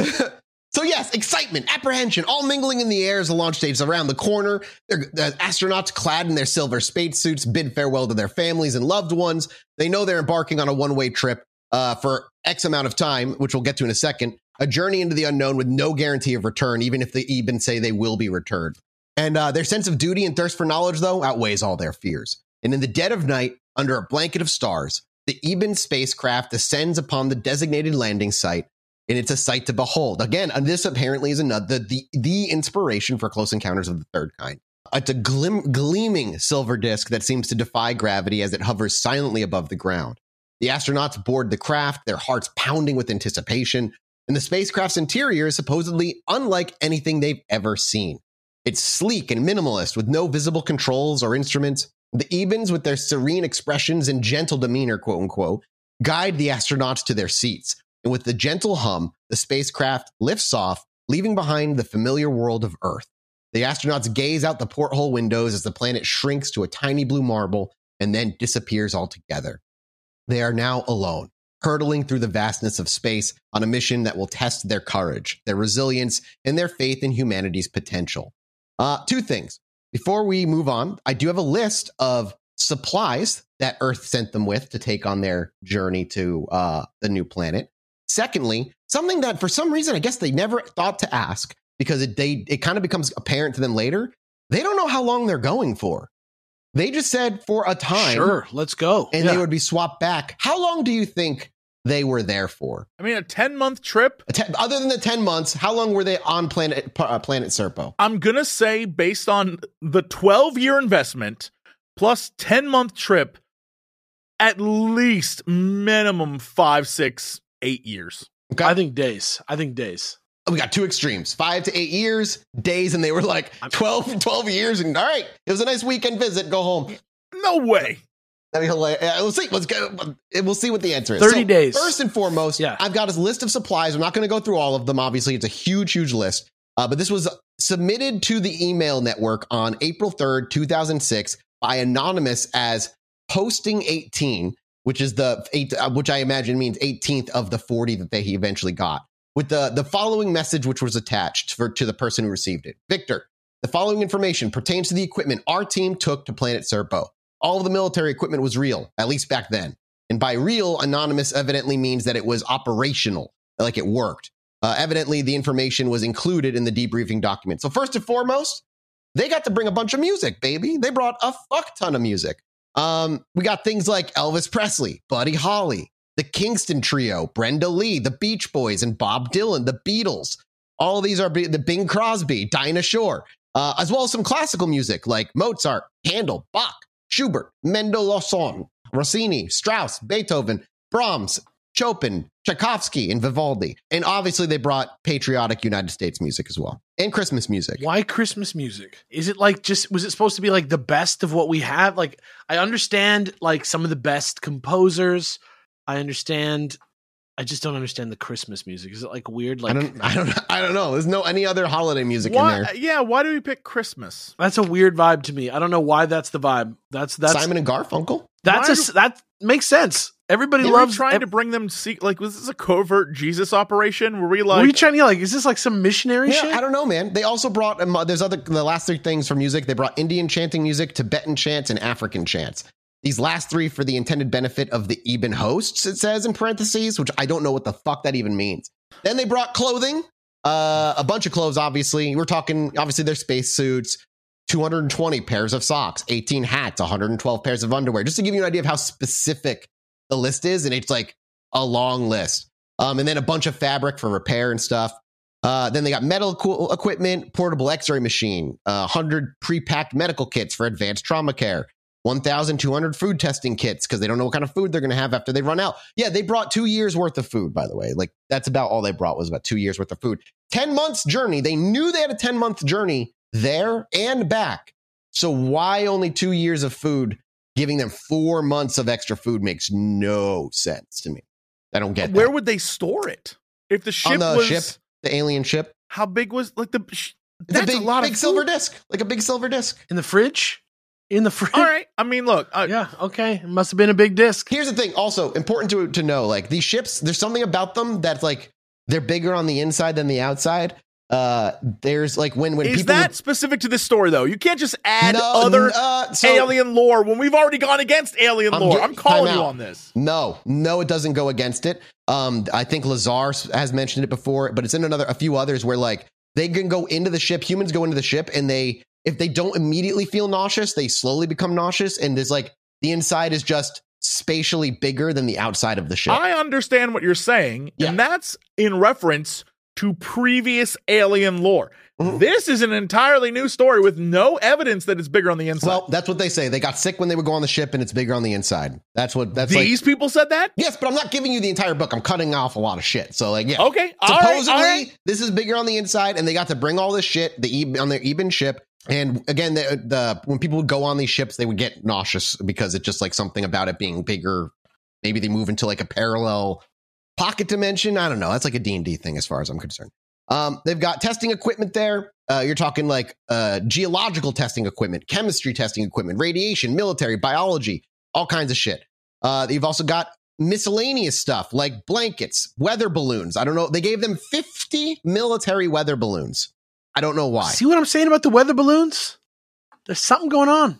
So yes, excitement, apprehension, all mingling in the air as the launch date is around the corner. They're, the astronauts clad in their silver spacesuits bid farewell to their families and loved ones. They know they're embarking on a one-way trip uh, for X amount of time, which we'll get to in a second. A journey into the unknown with no guarantee of return, even if they even say they will be returned. And uh, their sense of duty and thirst for knowledge, though, outweighs all their fears. And in the dead of night, under a blanket of stars, the Eben spacecraft descends upon the designated landing site, and it's a sight to behold. Again, and this apparently is another the, the inspiration for Close Encounters of the Third Kind. It's a glim, gleaming silver disk that seems to defy gravity as it hovers silently above the ground. The astronauts board the craft, their hearts pounding with anticipation, and the spacecraft's interior is supposedly unlike anything they've ever seen. It's sleek and minimalist with no visible controls or instruments. The Ebens, with their serene expressions and gentle demeanor, quote unquote, guide the astronauts to their seats. And with the gentle hum, the spacecraft lifts off, leaving behind the familiar world of Earth. The astronauts gaze out the porthole windows as the planet shrinks to a tiny blue marble and then disappears altogether. They are now alone, hurtling through the vastness of space on a mission that will test their courage, their resilience, and their faith in humanity's potential. Uh, two things. Before we move on, I do have a list of supplies that Earth sent them with to take on their journey to uh, the new planet. Secondly, something that for some reason, I guess they never thought to ask because it, they, it kind of becomes apparent to them later. They don't know how long they're going for. They just said for a time. Sure, let's go. And Yeah. they would be swapped back. How long do you think they were there for? I mean, a ten-month trip? A ten, other than the ten months, how long were they on planet uh, planet Serpo? I'm going to say based on the twelve-year investment plus ten-month trip, at least minimum five, six, eight years. Okay. I think days. I think days. We got two extremes, five to eight years, days, and they were like twelve, twelve years. And all right, it was a nice weekend visit. Go home. No way. That'd be hilarious. Uh, We'll see. Let's go. We'll see what the answer is. thirty So, days. First and foremost, Yeah. I've got a list of supplies. I'm not going to go through all of them. Obviously, it's a huge, huge list. Uh, but this was submitted to the email network on April third, two thousand six by Anonymous as Posting eighteen, which is the eight, uh, which I imagine means eighteenth of the forty that they he eventually got. With the, the following message, which was attached for, to the person who received it. Victor, the following information pertains to the equipment our team took to Planet Serpo. All of the military equipment was real, at least back then. And by real, Anonymous evidently means that it was operational, like it worked. Uh, evidently, the information was included in the debriefing document. So first and foremost, they got to bring a bunch of music, baby. They brought a fuck ton of music. Um, we got things like Elvis Presley, Buddy Holly, the Kingston Trio, Brenda Lee, the Beach Boys, and Bob Dylan, the Beatles. All of these are the Bing Crosby, Dinah Shore, uh, as well as some classical music like Mozart, Handel, Bach, Schubert, Mendelssohn, Rossini, Strauss, Beethoven, Brahms, Chopin, Tchaikovsky, and Vivaldi. And obviously they brought patriotic United States music as well. And Christmas music. Why Christmas music? Is it like just, was it supposed to be like the best of what we have? Like, I understand like some of the best composers. I understand. I just don't understand the Christmas music. Is it like weird? Like, I don't, I don't, I don't know. There's no any other holiday music Why, in there. yeah, why do we pick Christmas? that's a weird vibe to me. I don't know why that's the vibe. That's, that's, Simon and Garfunkel. that's Why a, do- that makes sense. Everybody Were loves we trying ev- to bring them see like was this a covert Jesus operation? Were we Were like you trying to like, is this like some missionary Yeah, shit? I don't know, man. They also brought um, there's other the last three things for music. They brought Indian chanting music, Tibetan chants, and African chants. These last three for the intended benefit of the Eben hosts, it says in parentheses, which I don't know what the fuck that even means. Then they brought clothing, uh, a bunch of clothes, obviously. We're talking, obviously, their spacesuits, two hundred twenty pairs of socks, eighteen hats, one hundred twelve pairs of underwear, just to give you an idea of how specific the list is. And it's like a long list. Um, and then a bunch of fabric for repair and stuff. Uh, then they got medical equipment, portable x-ray machine, uh, one hundred pre-packed medical kits for advanced trauma care, one thousand two hundred food testing kits because they don't know what kind of food they're going to have after they run out. Yeah, they brought two years worth of food, by the way. Like, that's about all they brought was about two years worth of food. ten months journey. They knew they had a ten month journey there and back. So why only two years of food giving them four months of extra food makes no sense to me. I don't get Where that. would they store it? If the ship On the was ship, the alien ship. how big was like the? It's That's a big, a lot big of silver food. disc, like a big silver disc. In the fridge? In the fridge? All right. I mean, look. Uh, Yeah, okay. It must have been a big disc. Here's the thing. Also important to to know, like these ships, there's something about them that's like they're bigger on the inside than the outside. Uh, there's like when when Is people that specific to this story though? You can't just add No, other uh, so- alien lore when we've already gone against alien I'm lore. get- I'm calling time you out. on this. No, no, it doesn't go against it. Um, I think Lazar has mentioned it before, but it's in another a few others where like they can go into the ship. Humans go into the ship, and they if they don't immediately feel nauseous, they slowly become nauseous, and there's like the inside is just spatially bigger than the outside of the ship. I understand what you're saying, Yeah. and that's in reference to previous alien lore. Mhm. This is an entirely new story with no evidence that it's bigger on the inside. Well, that's what they say. They got sick when they would go on the ship, and it's bigger on the inside. That's what that's like. These people said that? Yes, but I'm not giving you the entire book. I'm cutting off a lot of shit. So like, yeah. Okay. all right, Supposedly, all right. this is bigger on the inside, and they got to bring all this shit the Eb- on their Eben ship. And again, the, the when people would go on these ships, they would get nauseous because it's just like something about it being bigger. Maybe they move into like a parallel pocket dimension. I don't know. That's like a D and D thing as far as I'm concerned. Um, they've got testing equipment there. Uh, you're talking like uh, geological testing equipment, chemistry testing equipment, radiation, military, biology, all kinds of shit. Uh, you've also got miscellaneous stuff like blankets, weather balloons. I don't know. They gave them fifty military weather balloons. I don't know why. See what I'm saying about the weather balloons? There's something going on.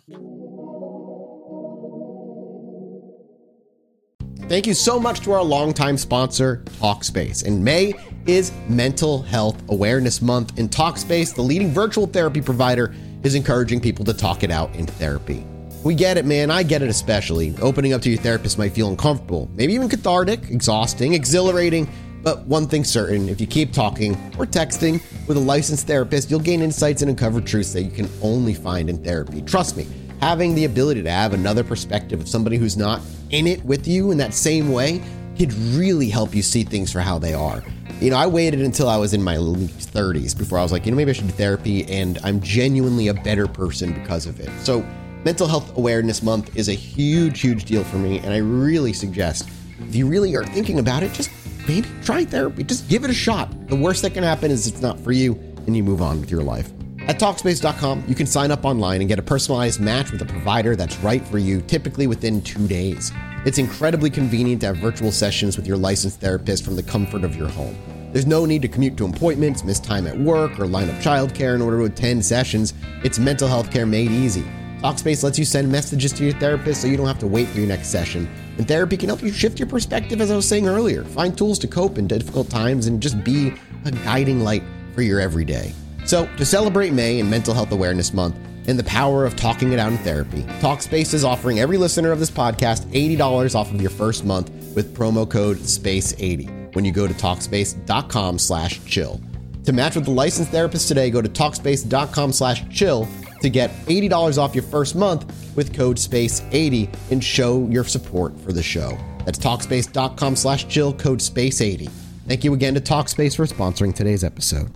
Thank you so much to our longtime sponsor, Talkspace. And May is Mental Health Awareness Month. And Talkspace, the leading virtual therapy provider, is encouraging people to talk it out in therapy. We get it, man. I get it especially. Opening up to your therapist might feel uncomfortable, maybe even cathartic, exhausting, exhilarating. But one thing's certain, if you keep talking or texting with a licensed therapist, you'll gain insights and uncover truths that you can only find in therapy. Trust me, having the ability to have another perspective of somebody who's not in it with you in that same way could really help you see things for how they are. You know, I waited until I was in my late thirties before I was like, you know, maybe I should do therapy, and I'm genuinely a better person because of it. So Mental Health Awareness Month is a huge, huge deal for me, and I really suggest if you really are thinking about it, just maybe try therapy. Just give it a shot. The worst that can happen is it's not for you, and you move on with your life. At Talkspace dot com, you can sign up online and get a personalized match with a provider that's right for you, typically within two days. It's incredibly convenient to have virtual sessions with your licensed therapist from the comfort of your home. There's no need to commute to appointments, miss time at work, or line up childcare in order to attend sessions. It's mental health care made easy. Talkspace lets you send messages to your therapist so you don't have to wait for your next session. And therapy can help you shift your perspective, as I was saying earlier. Find tools to cope in difficult times and just be a guiding light for your everyday. So, to celebrate May and Mental Health Awareness Month and the power of talking it out in therapy, Talkspace is offering every listener of this podcast eighty dollars off of your first month with promo code space eighty when you go to Talkspace dot com slash chill. To match with a licensed therapist today, go to Talkspace dot com slash chill to get eighty dollars off your first month with code space eighty and show your support for the show. That's Talkspace dot com slash chill, code space eighty. Thank you again to Talkspace for sponsoring today's episode.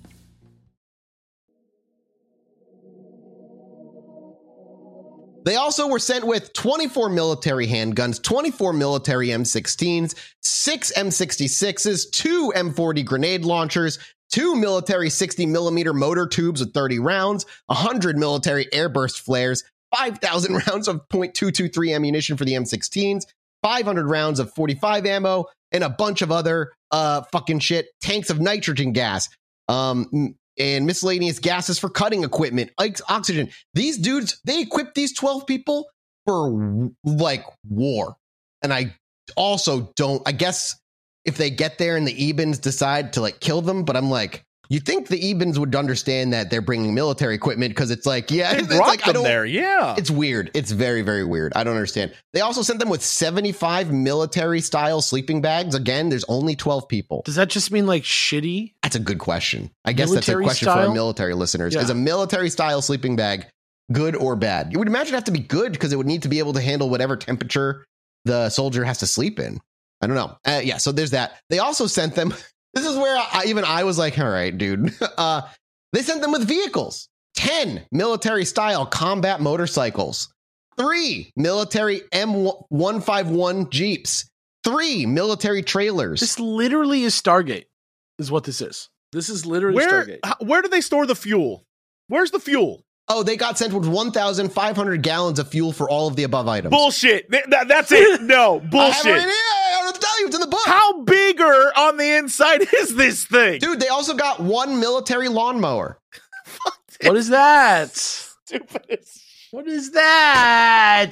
They also were sent with twenty-four military handguns, twenty-four military M sixteens, six M sixty-sixes, two M forty grenade launchers, two military sixty millimeter motor tubes with thirty rounds, one hundred military airburst flares, five thousand rounds of point two two three ammunition for the M sixteens, five hundred rounds of forty-five ammo, and a bunch of other uh fucking shit, tanks of nitrogen gas. Um... and miscellaneous gases for cutting equipment, oxygen. These dudes, they equipped these twelve people for like war. And I also don't, I guess if they get there and the Ebens decide to like kill them, but I'm like, you think the Ebens would understand that they're bringing military equipment because it's like, yeah, They it's brought like, I them don't, there, yeah. It's weird. It's very, very weird. I don't understand. They also sent them with seventy-five military style sleeping bags. Again, there's only twelve people. Does that just mean like shitty? That's a good question. I guess Military that's a question for style? our military listeners. Yeah. Is a military style sleeping bag good or bad? You would imagine it have to be good because it would need to be able to handle whatever temperature the soldier has to sleep in. I don't know. Uh, yeah, so there's that. They also sent them. This is where I, even I was like, all right, dude. Uh, they sent them with vehicles. ten military style combat motorcycles. three military M one fifty-one Jeeps, three military trailers. This literally is Stargate, is what this is. This is literally Where Stargate. h- where do they store the fuel? Where's the fuel? Oh, they got sent with one thousand five hundred gallons of fuel for all of the above items. Bullshit. Th- that- that's it. No, I have bullshit. it right here. I don't have to tell you. It's in the book. How bigger on the inside is this thing? Dude, they also got one military lawnmower. What is that? Stupidest. What is that?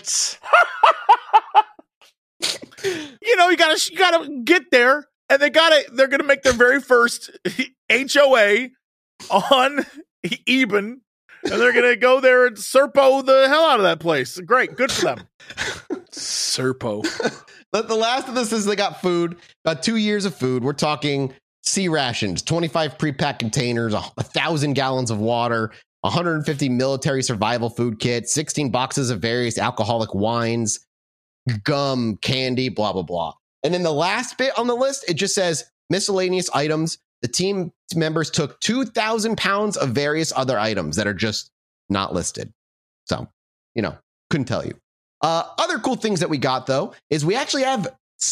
You know, you gotta you gotta get there, and they gotta they're gonna make their very first H O A on Eben, and they're gonna go there and Serpo the hell out of that place. Great, good for them. Serpo. But the last of this is they got food, about two years of food. We're talking sea rations, twenty-five pre-packed containers, a thousand gallons of water, one hundred fifty military survival food kits, sixteen boxes of various alcoholic wines, gum, candy, blah, blah, blah. And then the last bit on the list, it just says miscellaneous items. The team members took two thousand pounds of various other items that are just not listed. So, you know, couldn't tell you. Uh, other cool things that we got, though, is we actually have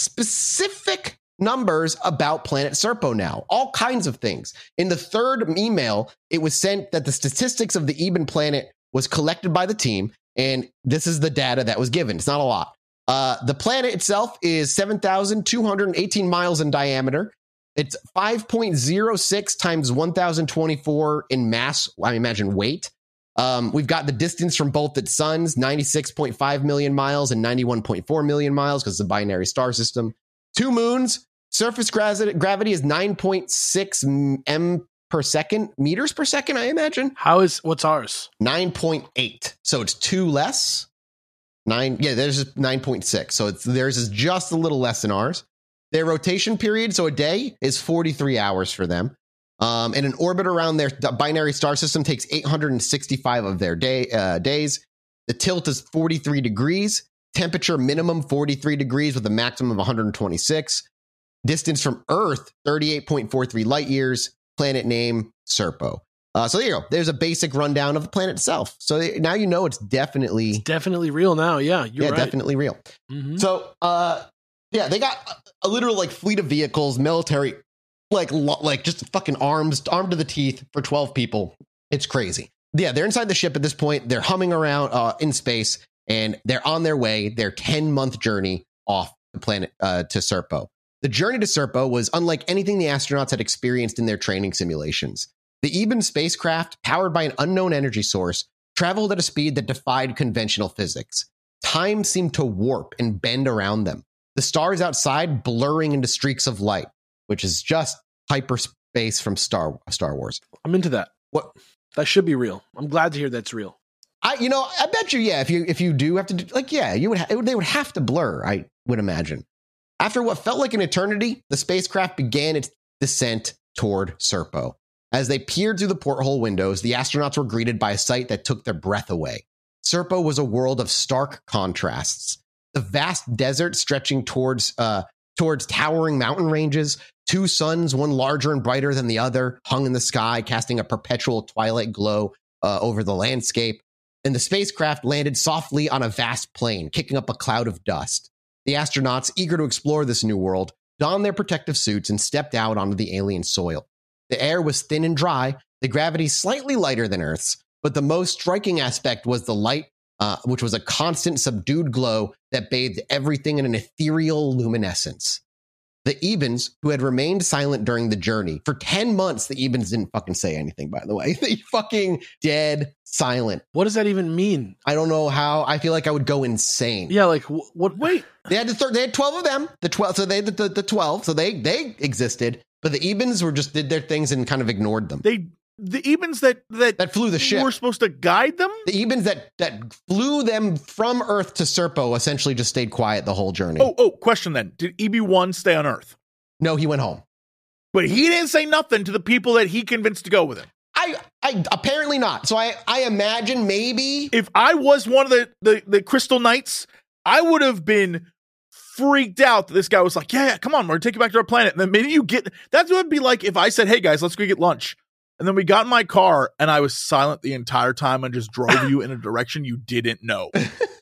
specific numbers about Planet Serpo now. All kinds of things. In the third email, it was sent that the statistics of the Eben planet was collected by the team, and this is the data that was given. It's not a lot. Uh, the planet itself is seven thousand two hundred eighteen miles in diameter. It's five point zero six times one thousand twenty-four in mass, I imagine weight. Um, we've got the distance from both its suns, ninety-six point five million miles and ninety-one point four million miles, because it's a binary star system. Two moons, surface gra- gravity is nine point six m per second, meters per second, I imagine. How is, what's ours? nine point eight. So it's two less. Nine, yeah, there's nine point six. So it's theirs is just a little less than ours. Their rotation period, so a day, is forty-three hours for them. Um, and an orbit around their binary star system takes eight hundred sixty-five of their day uh, days. The tilt is forty-three degrees. Temperature minimum forty-three degrees with a maximum of one hundred twenty-six. Distance from Earth, thirty-eight point four three light years. Planet name, Serpo. Uh, so there you go. There's a basic rundown of the planet itself. So now you know it's definitely... It's definitely real now. Yeah, you're yeah, right. definitely real. Mhm. So, uh, yeah, they got a, a literal like fleet of vehicles, military, like lo- like just fucking arms, armed to the teeth for twelve people. It's crazy. Yeah, they're inside the ship at this point. They're humming around uh, in space, and they're on their way. Their ten month journey off the planet uh, to Serpo. The journey to Serpo was unlike anything the astronauts had experienced in their training simulations. The Eben spacecraft, powered by an unknown energy source, traveled at a speed that defied conventional physics. Time seemed to warp and bend around them. The stars outside blurring into streaks of light, which is just hyperspace from Star Star Wars. I'm into that. What? That should be real. I'm glad to hear that's real. I, you know, I bet you, yeah. If you if you do have to, do, like, yeah, you would. Ha- it would they would have to blur. I would imagine. After what felt like an eternity, the spacecraft began its descent toward Serpo. As they peered through the porthole windows, the astronauts were greeted by a sight that took their breath away. Serpo was a world of stark contrasts. The vast desert stretching towards uh, towards towering mountain ranges, two suns, one larger and brighter than the other, hung in the sky, casting a perpetual twilight glow uh, over the landscape. And the spacecraft landed softly on a vast plain, kicking up a cloud of dust. The astronauts, eager to explore this new world, donned their protective suits and stepped out onto the alien soil. The air was thin and dry, the gravity slightly lighter than Earth's, but the most striking aspect was the light, uh, which was a constant subdued glow that bathed everything in an ethereal luminescence. The Ebens, who had remained silent during the journey, for ten months, the Ebens didn't fucking say anything, by the way. They fucking dead silent. What does that even mean? I don't know how. I feel like I would go insane. Yeah, like wh- what? Wait, They had the thir- they had twelve of them. The twelve, so they had the, the, the twelve, so they they existed. But the Ebens were just did their things and kind of ignored them. they the Ebens that that That flew the ship. were supposed to guide them. The Ebens that that flew them from Earth to Serpo essentially just stayed quiet the whole journey. Oh, oh, question then: did E B one stay on Earth? No, he went home. But he didn't say nothing to the people that he convinced to go with him. I, I apparently not. So I, I imagine maybe. If I was one of the, the, the Crystal Knights, I would have been freaked out that this guy was like, yeah, yeah, come on, we're gonna take you back to our planet. And then maybe you get, that's what it'd be like if I said, hey guys, let's go get lunch. And then we got in my car and I was silent the entire time and just drove you in a direction you didn't know.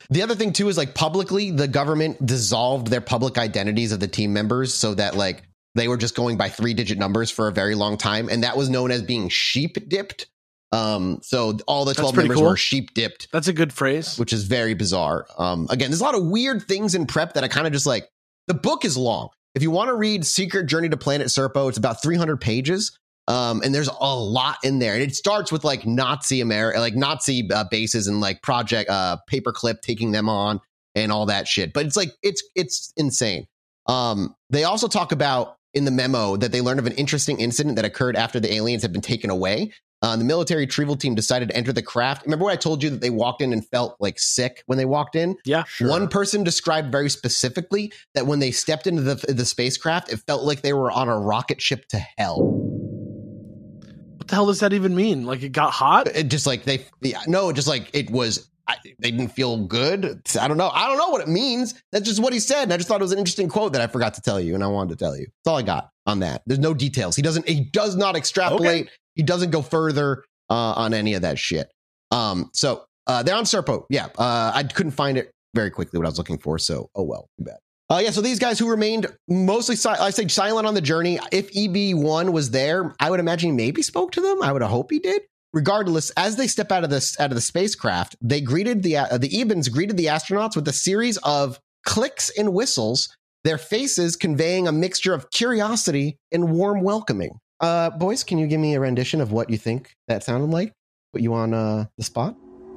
The other thing, too, is like publicly, the government dissolved their public identities of the team members so that like they were just going by three digit numbers for a very long time. And that was known as being sheep dipped. Um, so all the twelve members cool. were sheep dipped. That's a good phrase. Which is very bizarre. Um, again, there's a lot of weird things in prep that I kind of just like. The book is long. If you want to read Secret Journey to Planet Serpo, it's about three hundred pages. Um, and there's a lot in there. And it starts with like Nazi America, like Nazi uh, bases and like Project uh, Paperclip taking them on and all that shit. But it's like, it's it's insane. Um, they also talk about in the memo that they learned of an interesting incident that occurred after the aliens had been taken away. Uh, the military retrieval team decided to enter the craft. Remember when I told you that they walked in and felt like sick when they walked in? Yeah, sure. One person described very specifically that when they stepped into the the spacecraft, it felt like they were on a rocket ship to hell. What the hell does that even mean? Like it got hot? It just like they, yeah, no, just like it was, I, they didn't feel good. I don't know. I don't know what it means. That's just what he said. And I just thought it was an interesting quote that I forgot to tell you. And I wanted to tell you. That's all I got on that. There's no details. He doesn't, he does not extrapolate. Okay. He doesn't go further uh, on any of that shit. Um, so uh, they're on Serpo. Yeah. Uh, I couldn't find it very quickly what I was looking for. So, oh, well, too bad. Uh, yeah, so these guys who remained mostly, si- I say silent on the journey. If E B one was there, I would imagine he maybe spoke to them. I would hope he did. Regardless, as they step out of this out of the spacecraft, they greeted the uh, the Ebens greeted the astronauts with a series of clicks and whistles. Their faces conveying a mixture of curiosity and warm welcoming. Uh, boys, can you give me a rendition of what you think that sounded like? Put you on uh, the spot.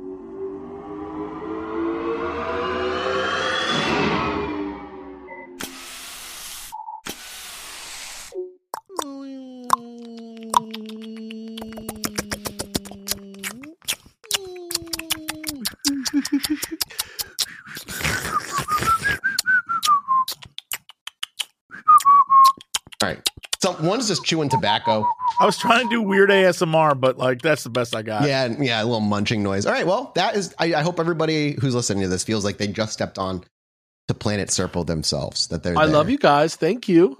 All right. So one's just chewing tobacco. I was trying to do weird A S M R, but like that's the best I got. Yeah, yeah, a little munching noise. All right, well, that is. I, I hope everybody who's listening to this feels like they just stepped on to Planet Serpo themselves. That they're. I there. love you guys. Thank you.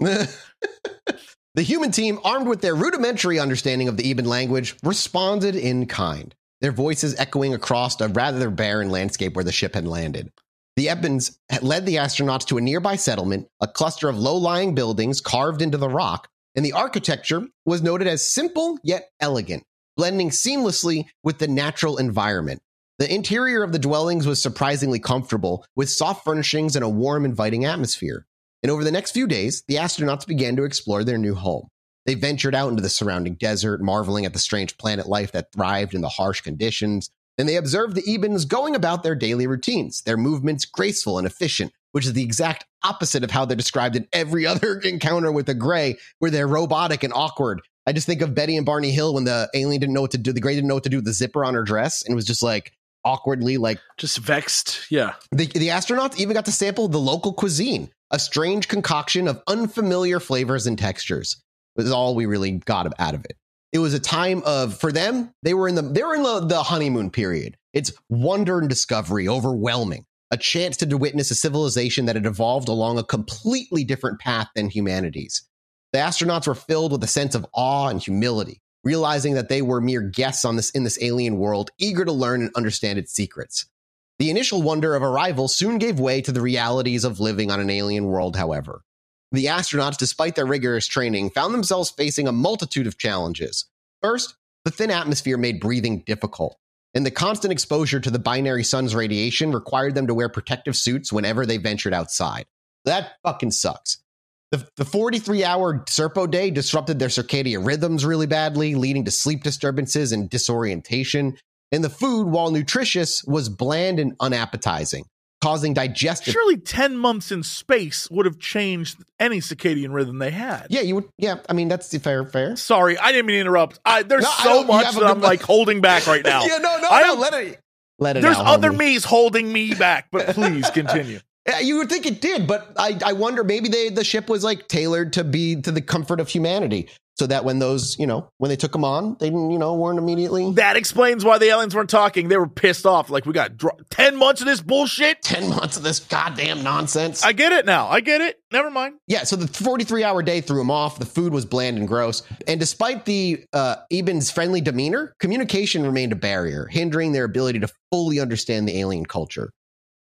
The human team, armed with their rudimentary understanding of the Eben language, responded in kind. Their voices echoing across a rather barren landscape where the ship had landed. The Ebens led the astronauts to a nearby settlement, a cluster of low-lying buildings carved into the rock, and the architecture was noted as simple yet elegant, blending seamlessly with the natural environment. The interior of the dwellings was surprisingly comfortable, with soft furnishings and a warm, inviting atmosphere. And over the next few days, the astronauts began to explore their new home. They ventured out into the surrounding desert, marveling at the strange planet life that thrived in the harsh conditions. And they observed the Ebens going about their daily routines, their movements graceful and efficient, which is the exact opposite of how they're described in every other encounter with the Grey, where they're robotic and awkward. I just think of Betty and Barney Hill when the alien didn't know what to do. The Grey didn't know what to do with the zipper on her dress and was just like awkwardly like just vexed. Yeah. The, the astronauts even got to sample the local cuisine, a strange concoction of unfamiliar flavors and textures. It was all we really got out of it. It was a time of, for them, they were in the they were in the, the honeymoon period. It's wonder and discovery, overwhelming. A chance to witness a civilization that had evolved along a completely different path than humanity's. The astronauts were filled with a sense of awe and humility, realizing that they were mere guests on this in this alien world, eager to learn and understand its secrets. The initial wonder of arrival soon gave way to the realities of living on an alien world, however. The astronauts, despite their rigorous training, found themselves facing a multitude of challenges. First, the thin atmosphere made breathing difficult, and the constant exposure to the binary sun's radiation required them to wear protective suits whenever they ventured outside. That fucking sucks. The, the forty-three hour Serpo day disrupted their circadian rhythms really badly, leading to sleep disturbances and disorientation. And the food, while nutritious, was bland and unappetizing, causing digestive... Surely ten months in space would have changed any circadian rhythm they had. Yeah, you would. Yeah, I mean, that's fair, fair. Sorry, I didn't mean to interrupt. I, there's No, I so don't- you much have a that I'm good- like holding back right now. yeah, no, no, I no, don't- let it... Let it There's out, other homie. me's holding me back, but please continue. Yeah, you would think it did, but I, I wonder, maybe they the ship was like tailored to be to the comfort of humanity, so that when those, you know, when they took them on, they didn't, you know, weren't immediately... That explains why the aliens weren't talking. They were pissed off. Like, we got dr- ten months of this bullshit. ten months of this goddamn nonsense. I get it now. I get it. Never mind. Yeah, so the forty-three hour day threw him off. The food was bland and gross. And despite the uh, Eben's friendly demeanor, communication remained a barrier, hindering their ability to fully understand the alien culture.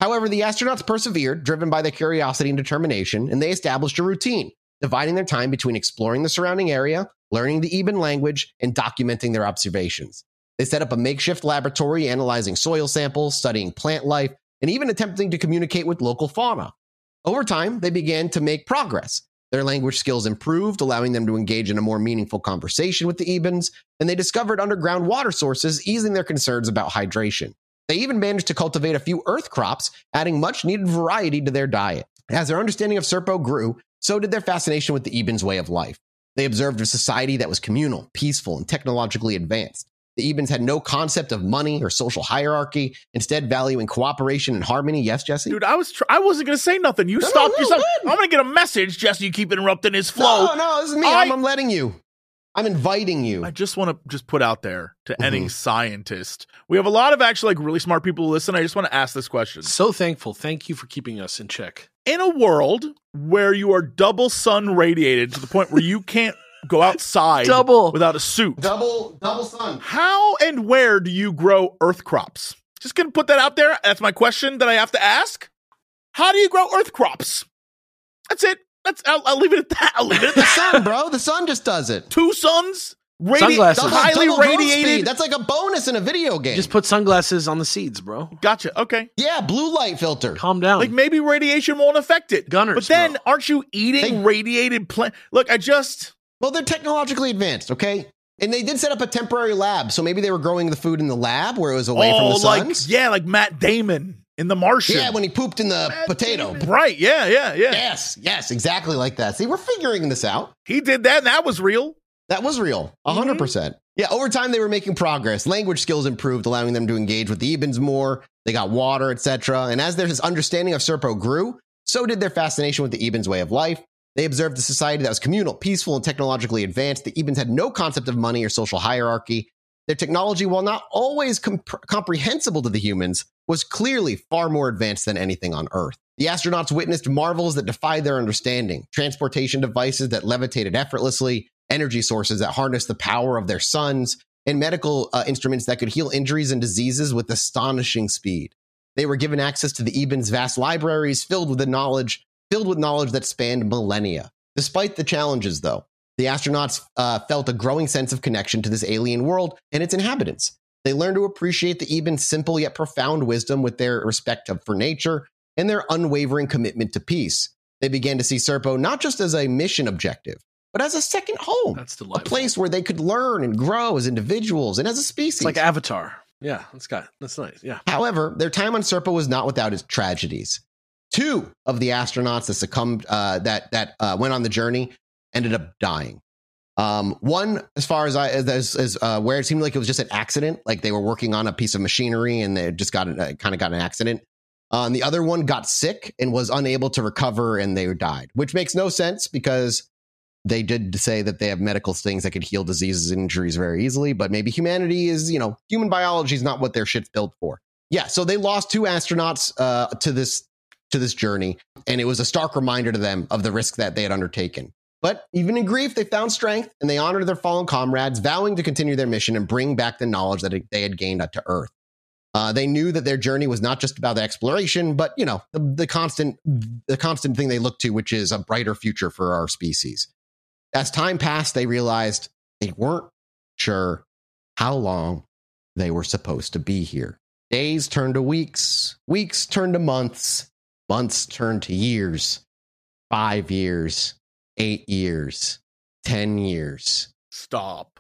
However, the astronauts persevered, driven by their curiosity and determination, and they established a routine, dividing their time between exploring the surrounding area, learning the Eben language, and documenting their observations. They set up a makeshift laboratory analyzing soil samples, studying plant life, and even attempting to communicate with local fauna. Over time, they began to make progress. Their language skills improved, allowing them to engage in a more meaningful conversation with the Ebens, and they discovered underground water sources, easing their concerns about hydration. They even managed to cultivate a few earth crops, adding much-needed variety to their diet. As their understanding of Serpo grew, so did their fascination with the Ebens' way of life. They observed a society that was communal, peaceful, and technologically advanced. The Ebens had no concept of money or social hierarchy, instead valuing cooperation and harmony. Yes, Jesse? Dude, I was tr- I wasn't going to say nothing. You No, stopped no, no, yourself. good. I'm going to get a message, Jesse. You keep interrupting his flow. No, no, this is me. I- I'm, I'm letting you. I'm inviting you. I just want to just put out there to any Mhm. scientist. We have a lot of actually like really smart people who listen. I just want to ask this question. So thankful. Thank you for keeping us in check. In a world where you are double sun radiated to the point where you can't go outside Double. without a suit, Double, double sun. how and where do you grow earth crops? Just going to put that out there. That's my question that I have to ask. How do you grow earth crops? That's it. That's I'll, I'll leave it at that. I'll leave it at The that. sun, bro. The sun just does it. Two suns, radi- Sunglasses. Double, highly double growth radiated. speed. That's like a bonus in a video game. Just put sunglasses on the seeds, bro. Gotcha. Okay. yeah, blue light filter. Calm down. Like maybe radiation won't affect it. Gunners, But then bro. aren't you eating They- radiated plant? Look, I just Well, they're technologically advanced, okay? And they did set up a temporary lab, so maybe they were growing the food in the lab where it was away from oh the like suns. yeah, like Matt Damon in The Martian. Yeah, when he pooped in the potato. Right, yeah, yeah, yeah. Yes, yes, exactly like that. See, we're figuring this out. He did that and that was real. That was real, one hundred percent. Yeah, over time they were making progress. Language skills improved, allowing them to engage with the Ebens more. They got water, et cetera. And as their understanding of Serpo grew, so did their fascination with the Ebens' way of life. They observed a society that was communal, peaceful, and technologically advanced. The Ebens had no concept of money or social hierarchy. Their technology, while not always comp- comprehensible to the humans, was clearly far more advanced than anything on Earth. The astronauts witnessed marvels that defied their understanding, transportation devices that levitated effortlessly, energy sources that harnessed the power of their suns, and medical uh, instruments that could heal injuries and diseases with astonishing speed. They were given access to the Ebens' vast libraries filled with the knowledge filled with knowledge that spanned millennia. Despite the challenges, though, the astronauts uh, felt a growing sense of connection to this alien world and its inhabitants. They learned to appreciate the Ebens' simple yet profound wisdom with their respect for nature and their unwavering commitment to peace. They began to see Serpo not just as a mission objective, but as a second home. That's A delightful. place where they could learn and grow as individuals and as a species. It's like Avatar. Yeah, that's got that's nice. Yeah. However, their time on Serpo was not without its tragedies. Two of the astronauts that succumbed, uh, that that uh, went on the journey, ended up dying. Um, one, as far as I as, as uh, where it seemed like it was just an accident, like they were working on a piece of machinery and they just got uh, kind of got an accident. Uh, and the other one got sick and was unable to recover, and they died, which makes no sense because they did say that they have medical things that could heal diseases and injuries very easily. But maybe humanity is, you know, human biology is not what their shit's built for. Yeah, so they lost two astronauts uh, to this. to this journey, and it was a stark reminder to them of the risk that they had undertaken. But even in grief, they found strength, and they honored their fallen comrades, vowing to continue their mission and bring back the knowledge that they had gained to Earth. Uh, they knew that their journey was not just about the exploration, but, you know, the, the constant the constant thing they looked to, which is a brighter future for our species. As time passed, they realized they weren't sure how long they were supposed to be here. Days turned to weeks, weeks turned to months, months turned to years, five years, eight years, ten years. Stop.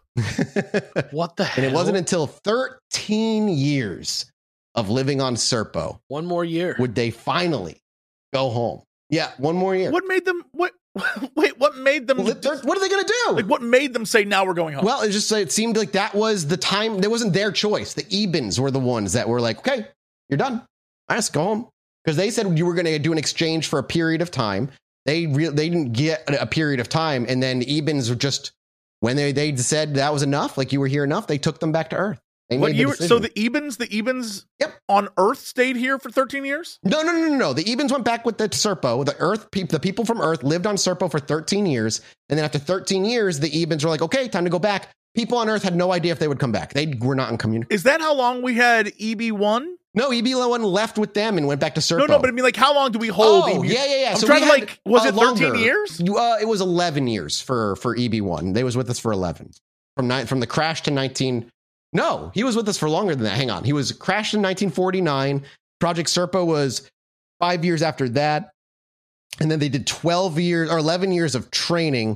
What the hell? And it wasn't until thirteen years of living on Serpo one more year. would they finally go home. Yeah, one more year. What made them what wait, what made them Well, they're- what are they going to do? like what made them say now we're going home? Well, it just it seemed like that was the time. That wasn't their choice. The Ebens were the ones that were like, okay, you're done. I just go home. Because they said you were going to do an exchange for a period of time. They re- they didn't get a period of time. And then the Ebens were just, when they, they said that was enough, like you were here enough, they took them back to Earth. They What made the you were, so decision. the Ebens, the Ebens Yep. on Earth stayed here for thirteen years? No, no, no, no, no. The Ebens went back with the Serpo. The Earth, pe- the people from Earth lived on Serpo for thirteen years. And then after thirteen years, the Ebens were like, okay, time to go back. People on Earth had no idea if they would come back. They were not in communication. Is that how long we had E B one? No, E B one left with them and went back to Serpo. No, no, but I mean, like, how long do we hold? Oh, E B? yeah, yeah, yeah. I'm So trying we to had, like, was uh, it thirteen longer. years? Uh, it was eleven years for for E B one. They was with us for eleven. From ni- from the crash to nineteen. No, he was with us for longer than that. Hang on, he was crashed in nineteen forty-nine. Project Serpo was five years after that, and then they did twelve years or eleven years of training.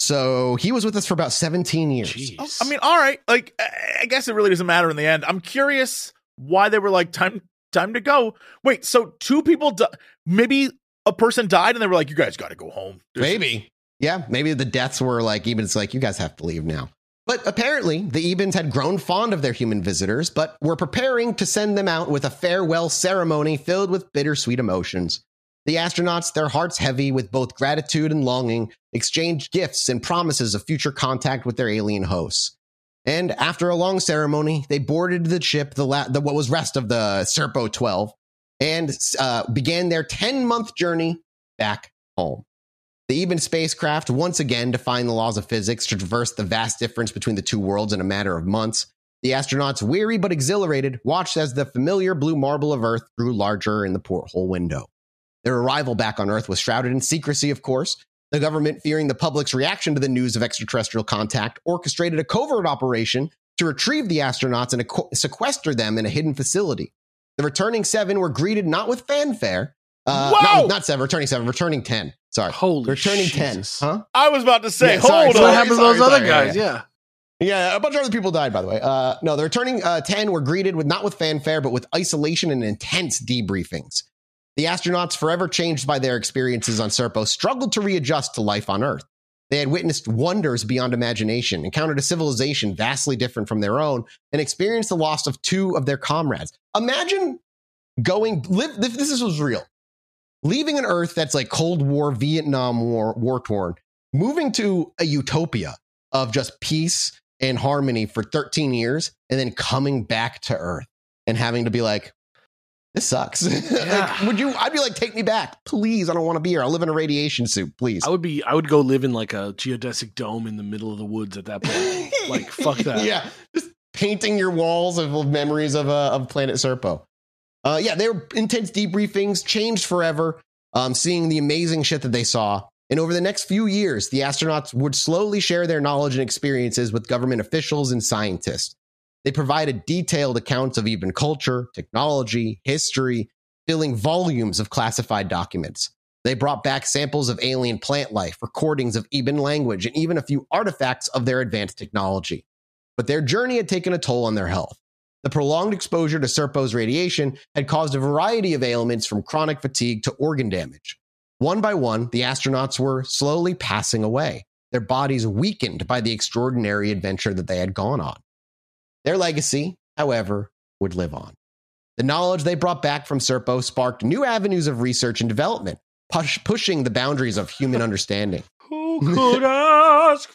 So he was with us for about seventeen years. Jeez. I mean, all right. Like, I I guess it really doesn't matter in the end. I'm curious why they were like, time, time to go. Wait, so two people, di- maybe a person died and they were like, you guys got to go home. This Maybe. Yeah, maybe the deaths were like, Ebens like, you guys have to leave now. But apparently, the Ebens had grown fond of their human visitors, but were preparing to send them out with a farewell ceremony filled with bittersweet emotions. The astronauts, their hearts heavy with both gratitude and longing, exchanged gifts and promises of future contact with their alien hosts. And after a long ceremony, they boarded the ship, the, la- the what was rest of the Serpo twelve, and uh, began their ten-month journey back home. The Eben spacecraft once again defied the laws of physics to traverse the vast difference between the two worlds in a matter of months. The astronauts, weary but exhilarated, watched as the familiar blue marble of Earth grew larger in the porthole window. Their arrival back on Earth was shrouded in secrecy, of course. The government, fearing the public's reaction to the news of extraterrestrial contact, orchestrated a covert operation to retrieve the astronauts and equ- sequester them in a hidden facility. The returning seven were greeted not with fanfare. Uh, Whoa! not, not seven, returning seven, returning ten. Sorry. Holy returning Jesus. ten. Huh? I was about to say, Yeah, sorry, hold sorry. What on. happened to sorry, those other sorry, guys? yeah. Yeah. Yeah, a bunch of other people died, by the way. Uh, no, the returning uh, ten were greeted with not with fanfare, but with isolation and intense debriefings. The astronauts, forever changed by their experiences on Serpo, struggled to readjust to life on Earth. They had witnessed wonders beyond imagination, encountered a civilization vastly different from their own, and experienced the loss of two of their comrades. Imagine going, live, if this was real, leaving an Earth that's like Cold War, Vietnam War, war-torn, moving to a utopia of just peace and harmony for thirteen years, and then coming back to Earth and having to be like, this sucks. Yeah. Like, would you, I'd be like, take me back. Please, I don't want to be here. I'll live in a radiation suit, please. I would be. I would go live in like a geodesic dome in the middle of the woods at that point. Like, fuck that. Yeah, just painting your walls of, of memories of uh, of Planet Serpo. Uh, yeah, they were intense debriefings, changed forever, um, seeing the amazing shit that they saw. And over the next few years, the astronauts would slowly share their knowledge and experiences with government officials and scientists. They provided detailed accounts of Eben culture, technology, history, filling volumes of classified documents. They brought back samples of alien plant life, recordings of Eben language, and even a few artifacts of their advanced technology. But their journey had taken a toll on their health. The prolonged exposure to Serpo's radiation had caused a variety of ailments from chronic fatigue to organ damage. One by one, the astronauts were slowly passing away, their bodies weakened by the extraordinary adventure that they had gone on. Their legacy, however, would live on. The knowledge they brought back from Serpo sparked new avenues of research and development, push- pushing the boundaries of human understanding. Who could ask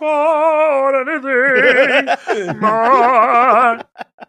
for anything more?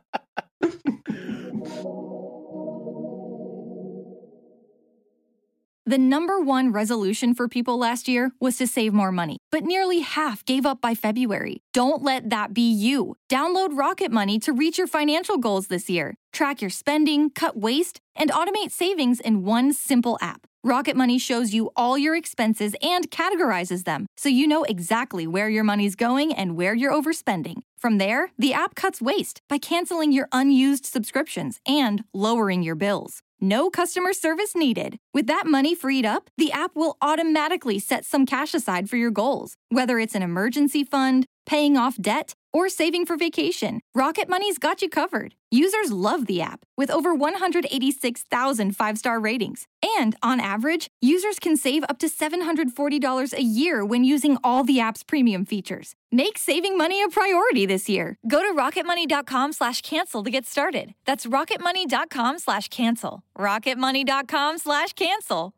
The number one resolution for people last year was to save more money, but nearly half gave up by February. Don't let that be you. Download Rocket Money to reach your financial goals this year. Track your spending, cut waste, and automate savings in one simple app. Rocket Money shows you all your expenses and categorizes them, so you know exactly where your money's going and where you're overspending. From there, the app cuts waste by canceling your unused subscriptions and lowering your bills. No customer service needed. With that money freed up, the app will automatically set some cash aside for your goals. Whether it's an emergency fund, paying off debt, or saving for vacation, Rocket Money's got you covered. Users love the app, with over one hundred eighty-six thousand five-star ratings. And on average, users can save up to seven hundred forty dollars a year when using all the app's premium features. Make saving money a priority this year. Go to rocketmoney.com slash cancel to get started. That's rocketmoney.com slash cancel. rocketmoney.com slash cancel.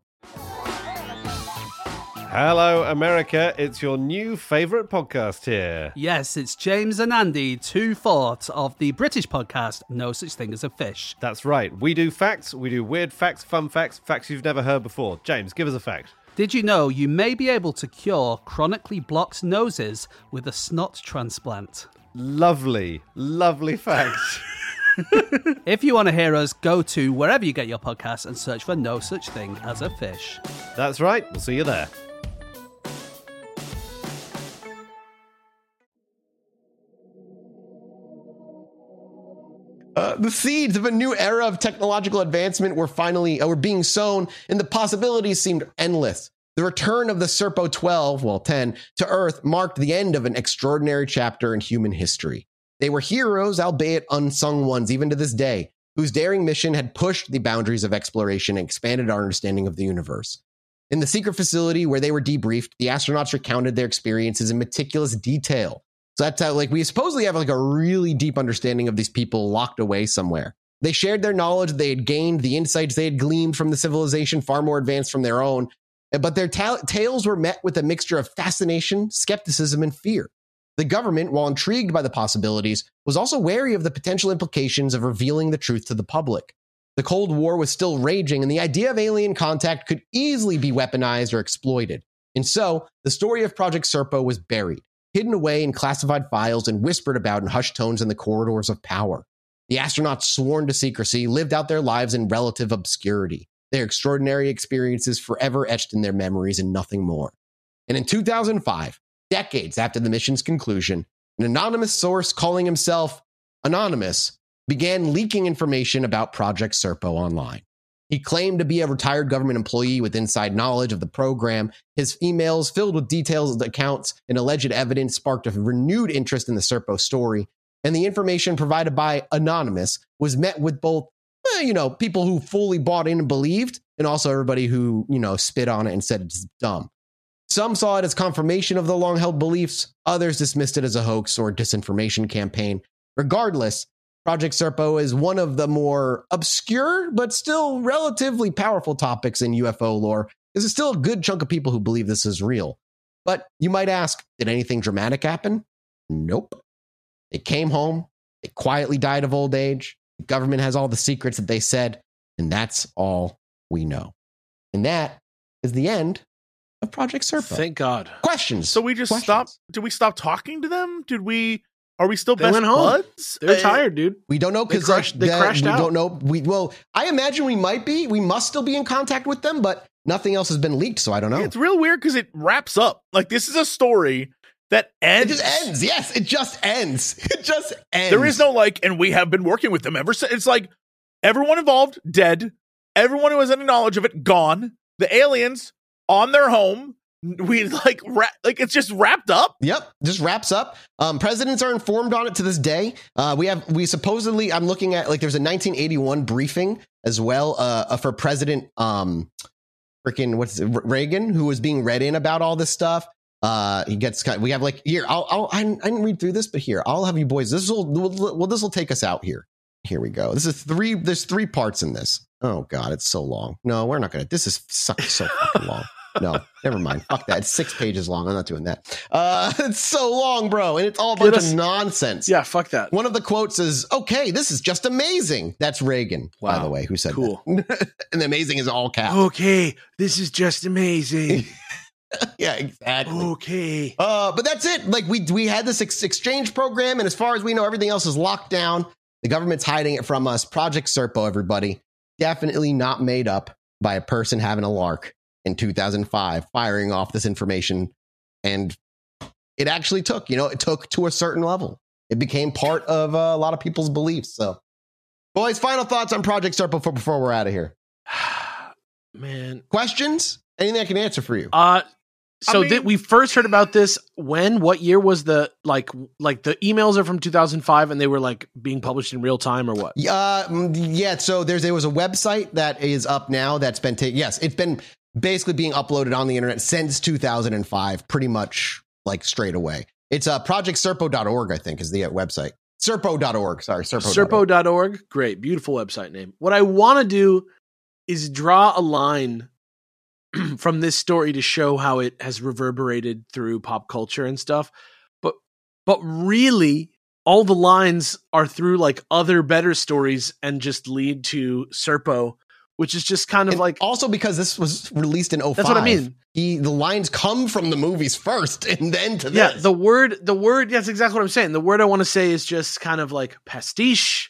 Hello, America. It's your new favourite podcast here. Yes, it's James and Andy, two-fourths of the British podcast No Such Thing as a Fish. That's right. We do facts. We do weird facts, fun facts, facts you've never heard before. James, give us a fact. Did you know you may be able to cure chronically blocked noses with a snot transplant? Lovely, lovely fact. If you want to hear us, go to wherever you get your podcasts and search for No Such Thing as a Fish. That's right. We'll see you there. Uh, the seeds of a new era of technological advancement were finally uh, were being sown, and the possibilities seemed endless. The return of the Serpo twelve, well, ten, to Earth marked the end of an extraordinary chapter in human history. They were heroes, albeit unsung ones, even to this day, whose daring mission had pushed the boundaries of exploration and expanded our understanding of the universe. In the secret facility where they were debriefed, the astronauts recounted their experiences in meticulous detail. So that's how, like, we supposedly have like a really deep understanding of these people locked away somewhere. They shared their knowledge they had gained, the insights they had gleaned from the civilization far more advanced from their own. But their ta- tales were met with a mixture of fascination, skepticism, and fear. The government, while intrigued by the possibilities, was also wary of the potential implications of revealing the truth to the public. The Cold War was still raging, and the idea of alien contact could easily be weaponized or exploited. And so, the story of Project Serpo was buried, hidden away in classified files and whispered about in hushed tones in the corridors of power. The astronauts, sworn to secrecy, lived out their lives in relative obscurity, their extraordinary experiences forever etched in their memories and nothing more. And in two thousand five, decades after the mission's conclusion, an anonymous source calling himself Anonymous began leaking information about Project Serpo online. He claimed to be a retired government employee with inside knowledge of the program. His emails, filled with details of the accounts and alleged evidence, sparked a renewed interest in the Serpo story. And the information provided by Anonymous was met with both, eh, you know, people who fully bought in and believed, and also everybody who, you know, spit on it and said it's dumb. Some saw it as confirmation of the long-held beliefs. Others dismissed it as a hoax or disinformation campaign. Regardless, Project Serpo is one of the more obscure, but still relatively powerful topics in U F O lore. There's still a good chunk of people who believe this is real. But you might ask, did anything dramatic happen? Nope. It came home. It quietly died of old age. The government has all the secrets that they said, and that's all we know. And that is the end of Project Serpo. Thank God. Questions? So we just Questions? stopped. Did we stop talking to them? Did we? Are we still They best went home. buds? They're Uh, tired, dude. We don't know They because crashed- they crashed we out. don't know. We well, I imagine we might be. We must still be in contact with them, but nothing else has been leaked, so I don't know. It's real weird because it wraps up. Like, this is a story that It ends. just ends. Yes, it just ends. It just ends. There is no like, and we have been working with them ever since. It's like everyone involved dead. Everyone who has any knowledge of it gone. The aliens on their home. We like ra- like it's just wrapped up. Yep, just wraps up. Um, presidents are informed on it to this day. Uh, we have we supposedly. I'm looking at like there's a nineteen eighty-one briefing as well uh, for President um, freaking what's it, Reagan, who was being read in about all this stuff. Uh, he gets we have like here. I'll, I'll I didn't I didn't read through this, but here I'll have you boys. This will well this will take us out here. Here we go. This is three. There's three parts in this. Oh God, it's so long. No, we're not gonna. This is so, so fucking long. No, never mind. Fuck that. It's six pages long. I'm not doing that. Uh, it's so long, bro. And it's all a bunch us- of nonsense. Yeah, fuck that. One of the quotes is, okay, this is just amazing. That's Reagan, by Wow. the way, who said Cool. that. And the amazing is all caps. Okay, this is just amazing. Yeah, exactly. Okay. Uh, but that's it. Like we we had this ex- exchange program, and as far as we know, everything else is locked down. The government's hiding it from us. Project Serpo, everybody, definitely not made up by a person having a lark in two thousand five, firing off this information, and it actually took. You know, it took to a certain level. It became part of uh, a lot of people's beliefs. So, boys, final thoughts on Project Serpo before, before we're out of here. Man. Questions? Anything I can answer for you? Uh so I mean- did we first heard about this when? What year was the like like the emails are from two thousand five and they were like being published in real time or what? Uh, mm, yeah. So there's there was a website that is up now that's been taken. Yes, it's been basically being uploaded on the internet since two thousand five, pretty much like straight away. It's uh, project serpo dot org, I think, is the uh, website. serpo dot org. Sorry, serpo. serpo dot org. Great, beautiful website name. What I want to do is draw a line from this story to show how it has reverberated through pop culture and stuff. But but really all the lines are through like other better stories and just lead to Serpo, which is just kind of And like also because this was released in oh five. That's what I mean. He, the lines come from the movies first and then to yeah, this. the word the word that's exactly what I'm saying. The word I want to say is just kind of like pastiche,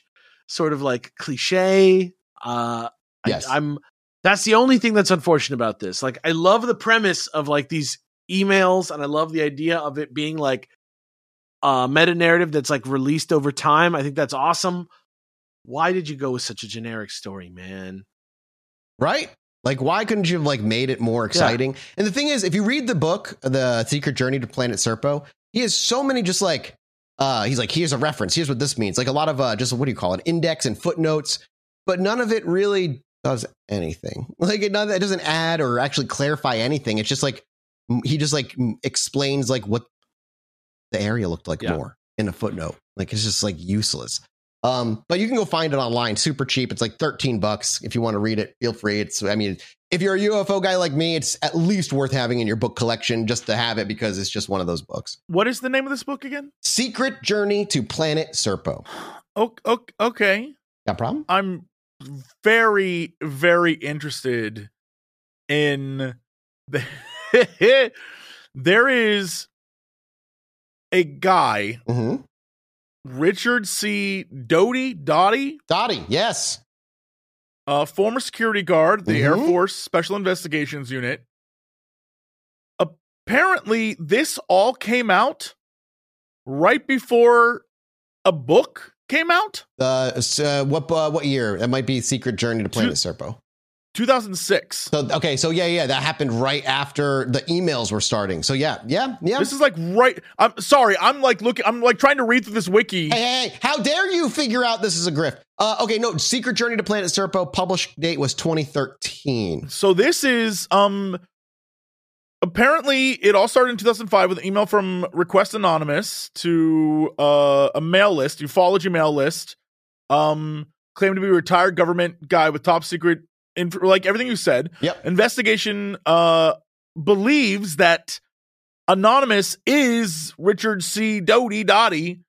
sort of like cliche. Uh, Yes. I, I'm. That's the only thing that's unfortunate about this. Like, I love the premise of like these emails, and I love the idea of it being like a meta narrative that's like released over time. I think that's awesome. Why did you go with such a generic story, man? Right? Like, why couldn't you have like made it more exciting? Yeah. And the thing is, if you read the book, The Secret Journey to Planet Serpo, he has so many just like, uh, he's like, here's a reference. Here's what this means. Like a lot of uh, just, what do you call it? Index and footnotes, but none of it really does anything. Like it, none, it doesn't add or actually clarify anything. It's just like, he just like explains like what the area looked like yeah. more in a footnote. Like it's just like useless. Um, but you can go find it online, super cheap. It's like thirteen bucks. If you want to read it, feel free. It's, I mean, if you're a U F O guy like me, it's at least worth having in your book collection just to have it because it's just one of those books. What is the name of this book again? Secret Journey to Planet Serpo. Okay. Got a problem? I'm very, very interested in the, there is a guy, mm-hmm. Richard C. Doty, Dottie? Dottie, yes. A former security guard, the mm-hmm. Air Force Special Investigations Unit. Apparently, this all came out right before a book came out. Uh, uh what uh, what year? That might be Secret Journey to Planet Two- Serpo. two thousand six. So okay, so yeah, yeah, that happened right after the emails were starting. So yeah, yeah, yeah. This is like right. I'm sorry. I'm like looking. I'm like trying to read through this wiki. Hey, hey, hey! How dare you figure out this is a grift? Uh, okay, no. Secret Journey to Planet Serpo published date was twenty thirteen. So this is um. Apparently, it all started in two thousand five with an email from Request Anonymous to uh, a mail list, ufology mail list, um, claimed to be a retired government guy with top secret. Inf- like everything you said, yep. Investigation uh, believes that Anonymous is Richard C. Doty Dottie,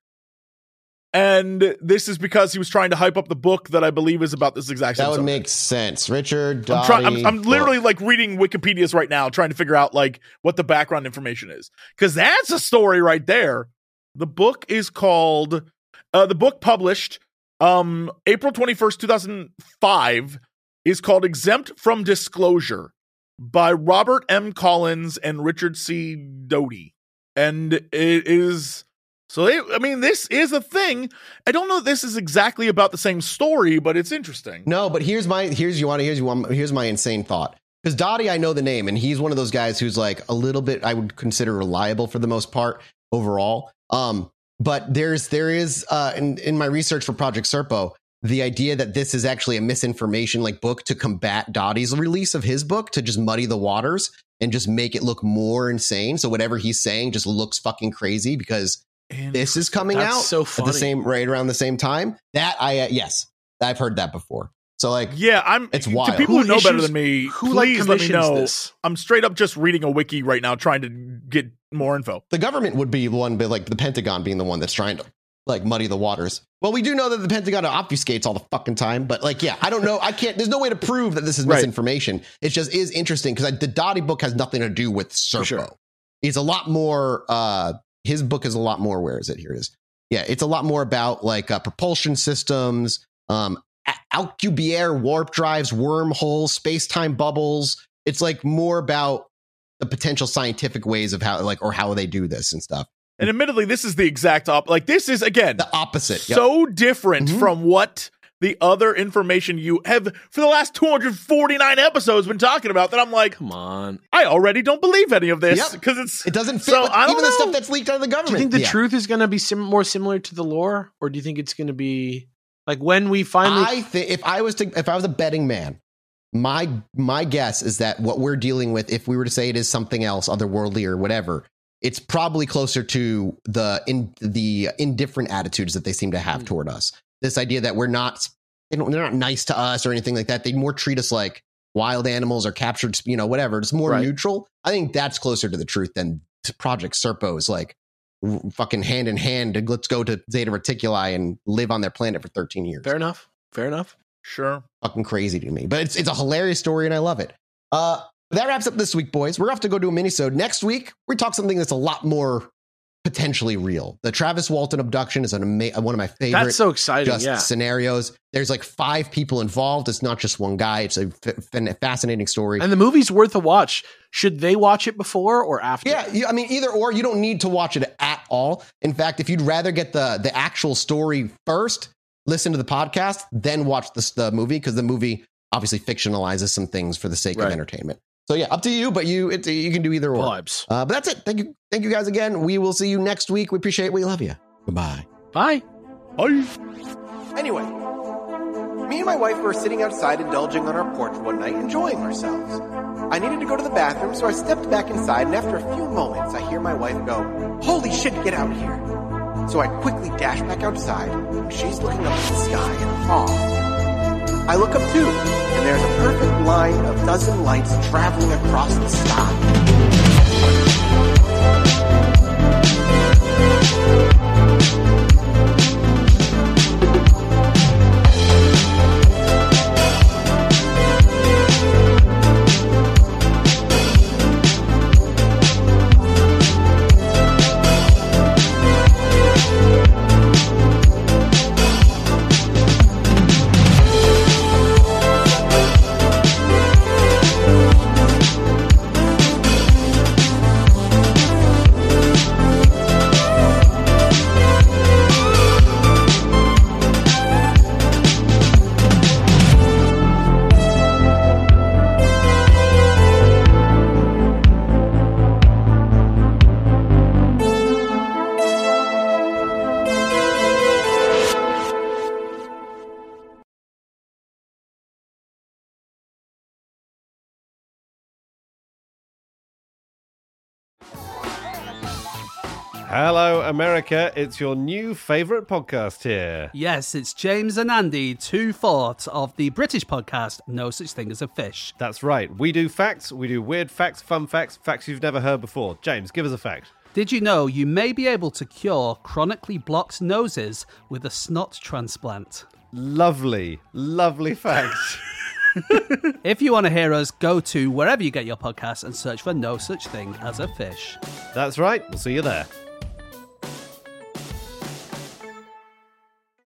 and this is because he was trying to hype up the book that I believe is about this exact same That would subject. make sense. Richard Dottie. I'm, try- I'm, I'm literally like reading Wikipedia's right now, trying to figure out like what the background information is, because that's a story right there. The book is called uh, the book published um, April twenty-first, two thousand five. Is called Exempt from Disclosure by Robert M. Collins and Richard C. Doty. And it is, so it, I mean, this is a thing. I don't know if this is exactly about the same story, but it's interesting. No, but here's my, here's you want to, here's you want, here's my insane thought. Because Dottie, I know the name, and he's one of those guys who's like a little bit, I would consider reliable for the most part overall. Um, but there's, there is, uh, in, in my research for Project Serpo, the idea that this is actually a misinformation like book to combat Dottie's release of his book, to just muddy the waters and just make it look more insane. So whatever he's saying just looks fucking crazy because this is coming That's out so at funny. the same right around the same time. That I uh, yes, I've heard that before. So like, yeah, I'm. It's wild. To people Who who know issues- better than me, who, like, please let me commissions know. this? I'm straight up just reading a wiki right now, trying to get more info. The government would be one, but like the Pentagon being the one that's trying to like muddy the waters. Well, we do know that the Pentagon obfuscates all the fucking time, but like, yeah, I don't know. I can't, there's no way to prove that this is Right. misinformation. It just is interesting because the Dottie book has nothing to do with Serpo. Sure. It's a lot more, uh, his book is a lot more, where is it? Here it is. Yeah, it's a lot more about like uh, propulsion systems, um, Alcubierre warp drives, wormholes, space-time bubbles. It's like more about the potential scientific ways of how, like, or how they do this and stuff. And admittedly, this is the exact op. Like this is again The opposite. Yep. so different Mhm. from what the other information you have for the last two hundred forty-nine episodes been talking about. That I'm like, Come on. I already don't believe any of this Yep. because it's It doesn't fit So, with I don't even the know. stuff that's leaked out of the government. Do you think the Yeah. truth is going to be sim- more similar to the lore, or do you think it's going to be like when we finally? I think if I was to, if I was a betting man, my my guess is that what we're dealing with, if we were to say it is something else, otherworldly or whatever, it's probably closer to the in the indifferent attitudes that they seem to have Mm. toward us. This idea that we're not, they don't, they're not nice to us or anything like that. They more treat us like wild animals or captured, you know, whatever. It's more Right. neutral. I think that's closer to the truth than Project Serpo is like r- fucking hand in hand. And let's go to Zeta Reticuli and live on their planet for thirteen years. Fair enough. Fair enough. sure. Fucking crazy to me, but it's it's a hilarious story and I love it. Uh, that wraps up this week, boys. We're off to go do a minisode. Next week, we talk something that's a lot more potentially real. The Travis Walton abduction is an ama- one of my favorite That's so exciting, just yeah. scenarios. There's like five people involved. It's not just one guy. It's a f- fascinating story. And the movie's worth a watch. Should they watch it before or after? Yeah, you, I mean, either or. You don't need to watch it at all. In fact, if you'd rather get the the actual story first, listen to the podcast, then watch the, the movie, because the movie obviously fictionalizes some things for the sake Right. of entertainment. So yeah, up to you, but you it, you can do either or. Vibes. Uh, but that's it. Thank you, thank you guys again. We will see you next week. We appreciate it. We love you. Goodbye. Bye. Bye. Anyway, me and my wife were sitting outside indulging on our porch one night, enjoying ourselves. I needed to go to the bathroom, so I stepped back inside, and after a few moments, I hear my wife go, "Holy shit, get out here." So I quickly dash back outside, and she's looking up at the sky in awe. I look up too, and there's a perfect line of dozen lights traveling across the sky. Hello, America. It's your new favourite podcast here. Yes, it's James and Andy, two-fourths of the British podcast No Such Thing as a Fish. That's right. We do facts. We do weird facts, fun facts, facts you've never heard before. James, give us a fact. Did you know you may be able to cure chronically blocked noses with a snot transplant? Lovely, lovely fact. If you want to hear us, go to wherever you get your podcasts and search for No Such Thing as a Fish. That's right. We'll see you there.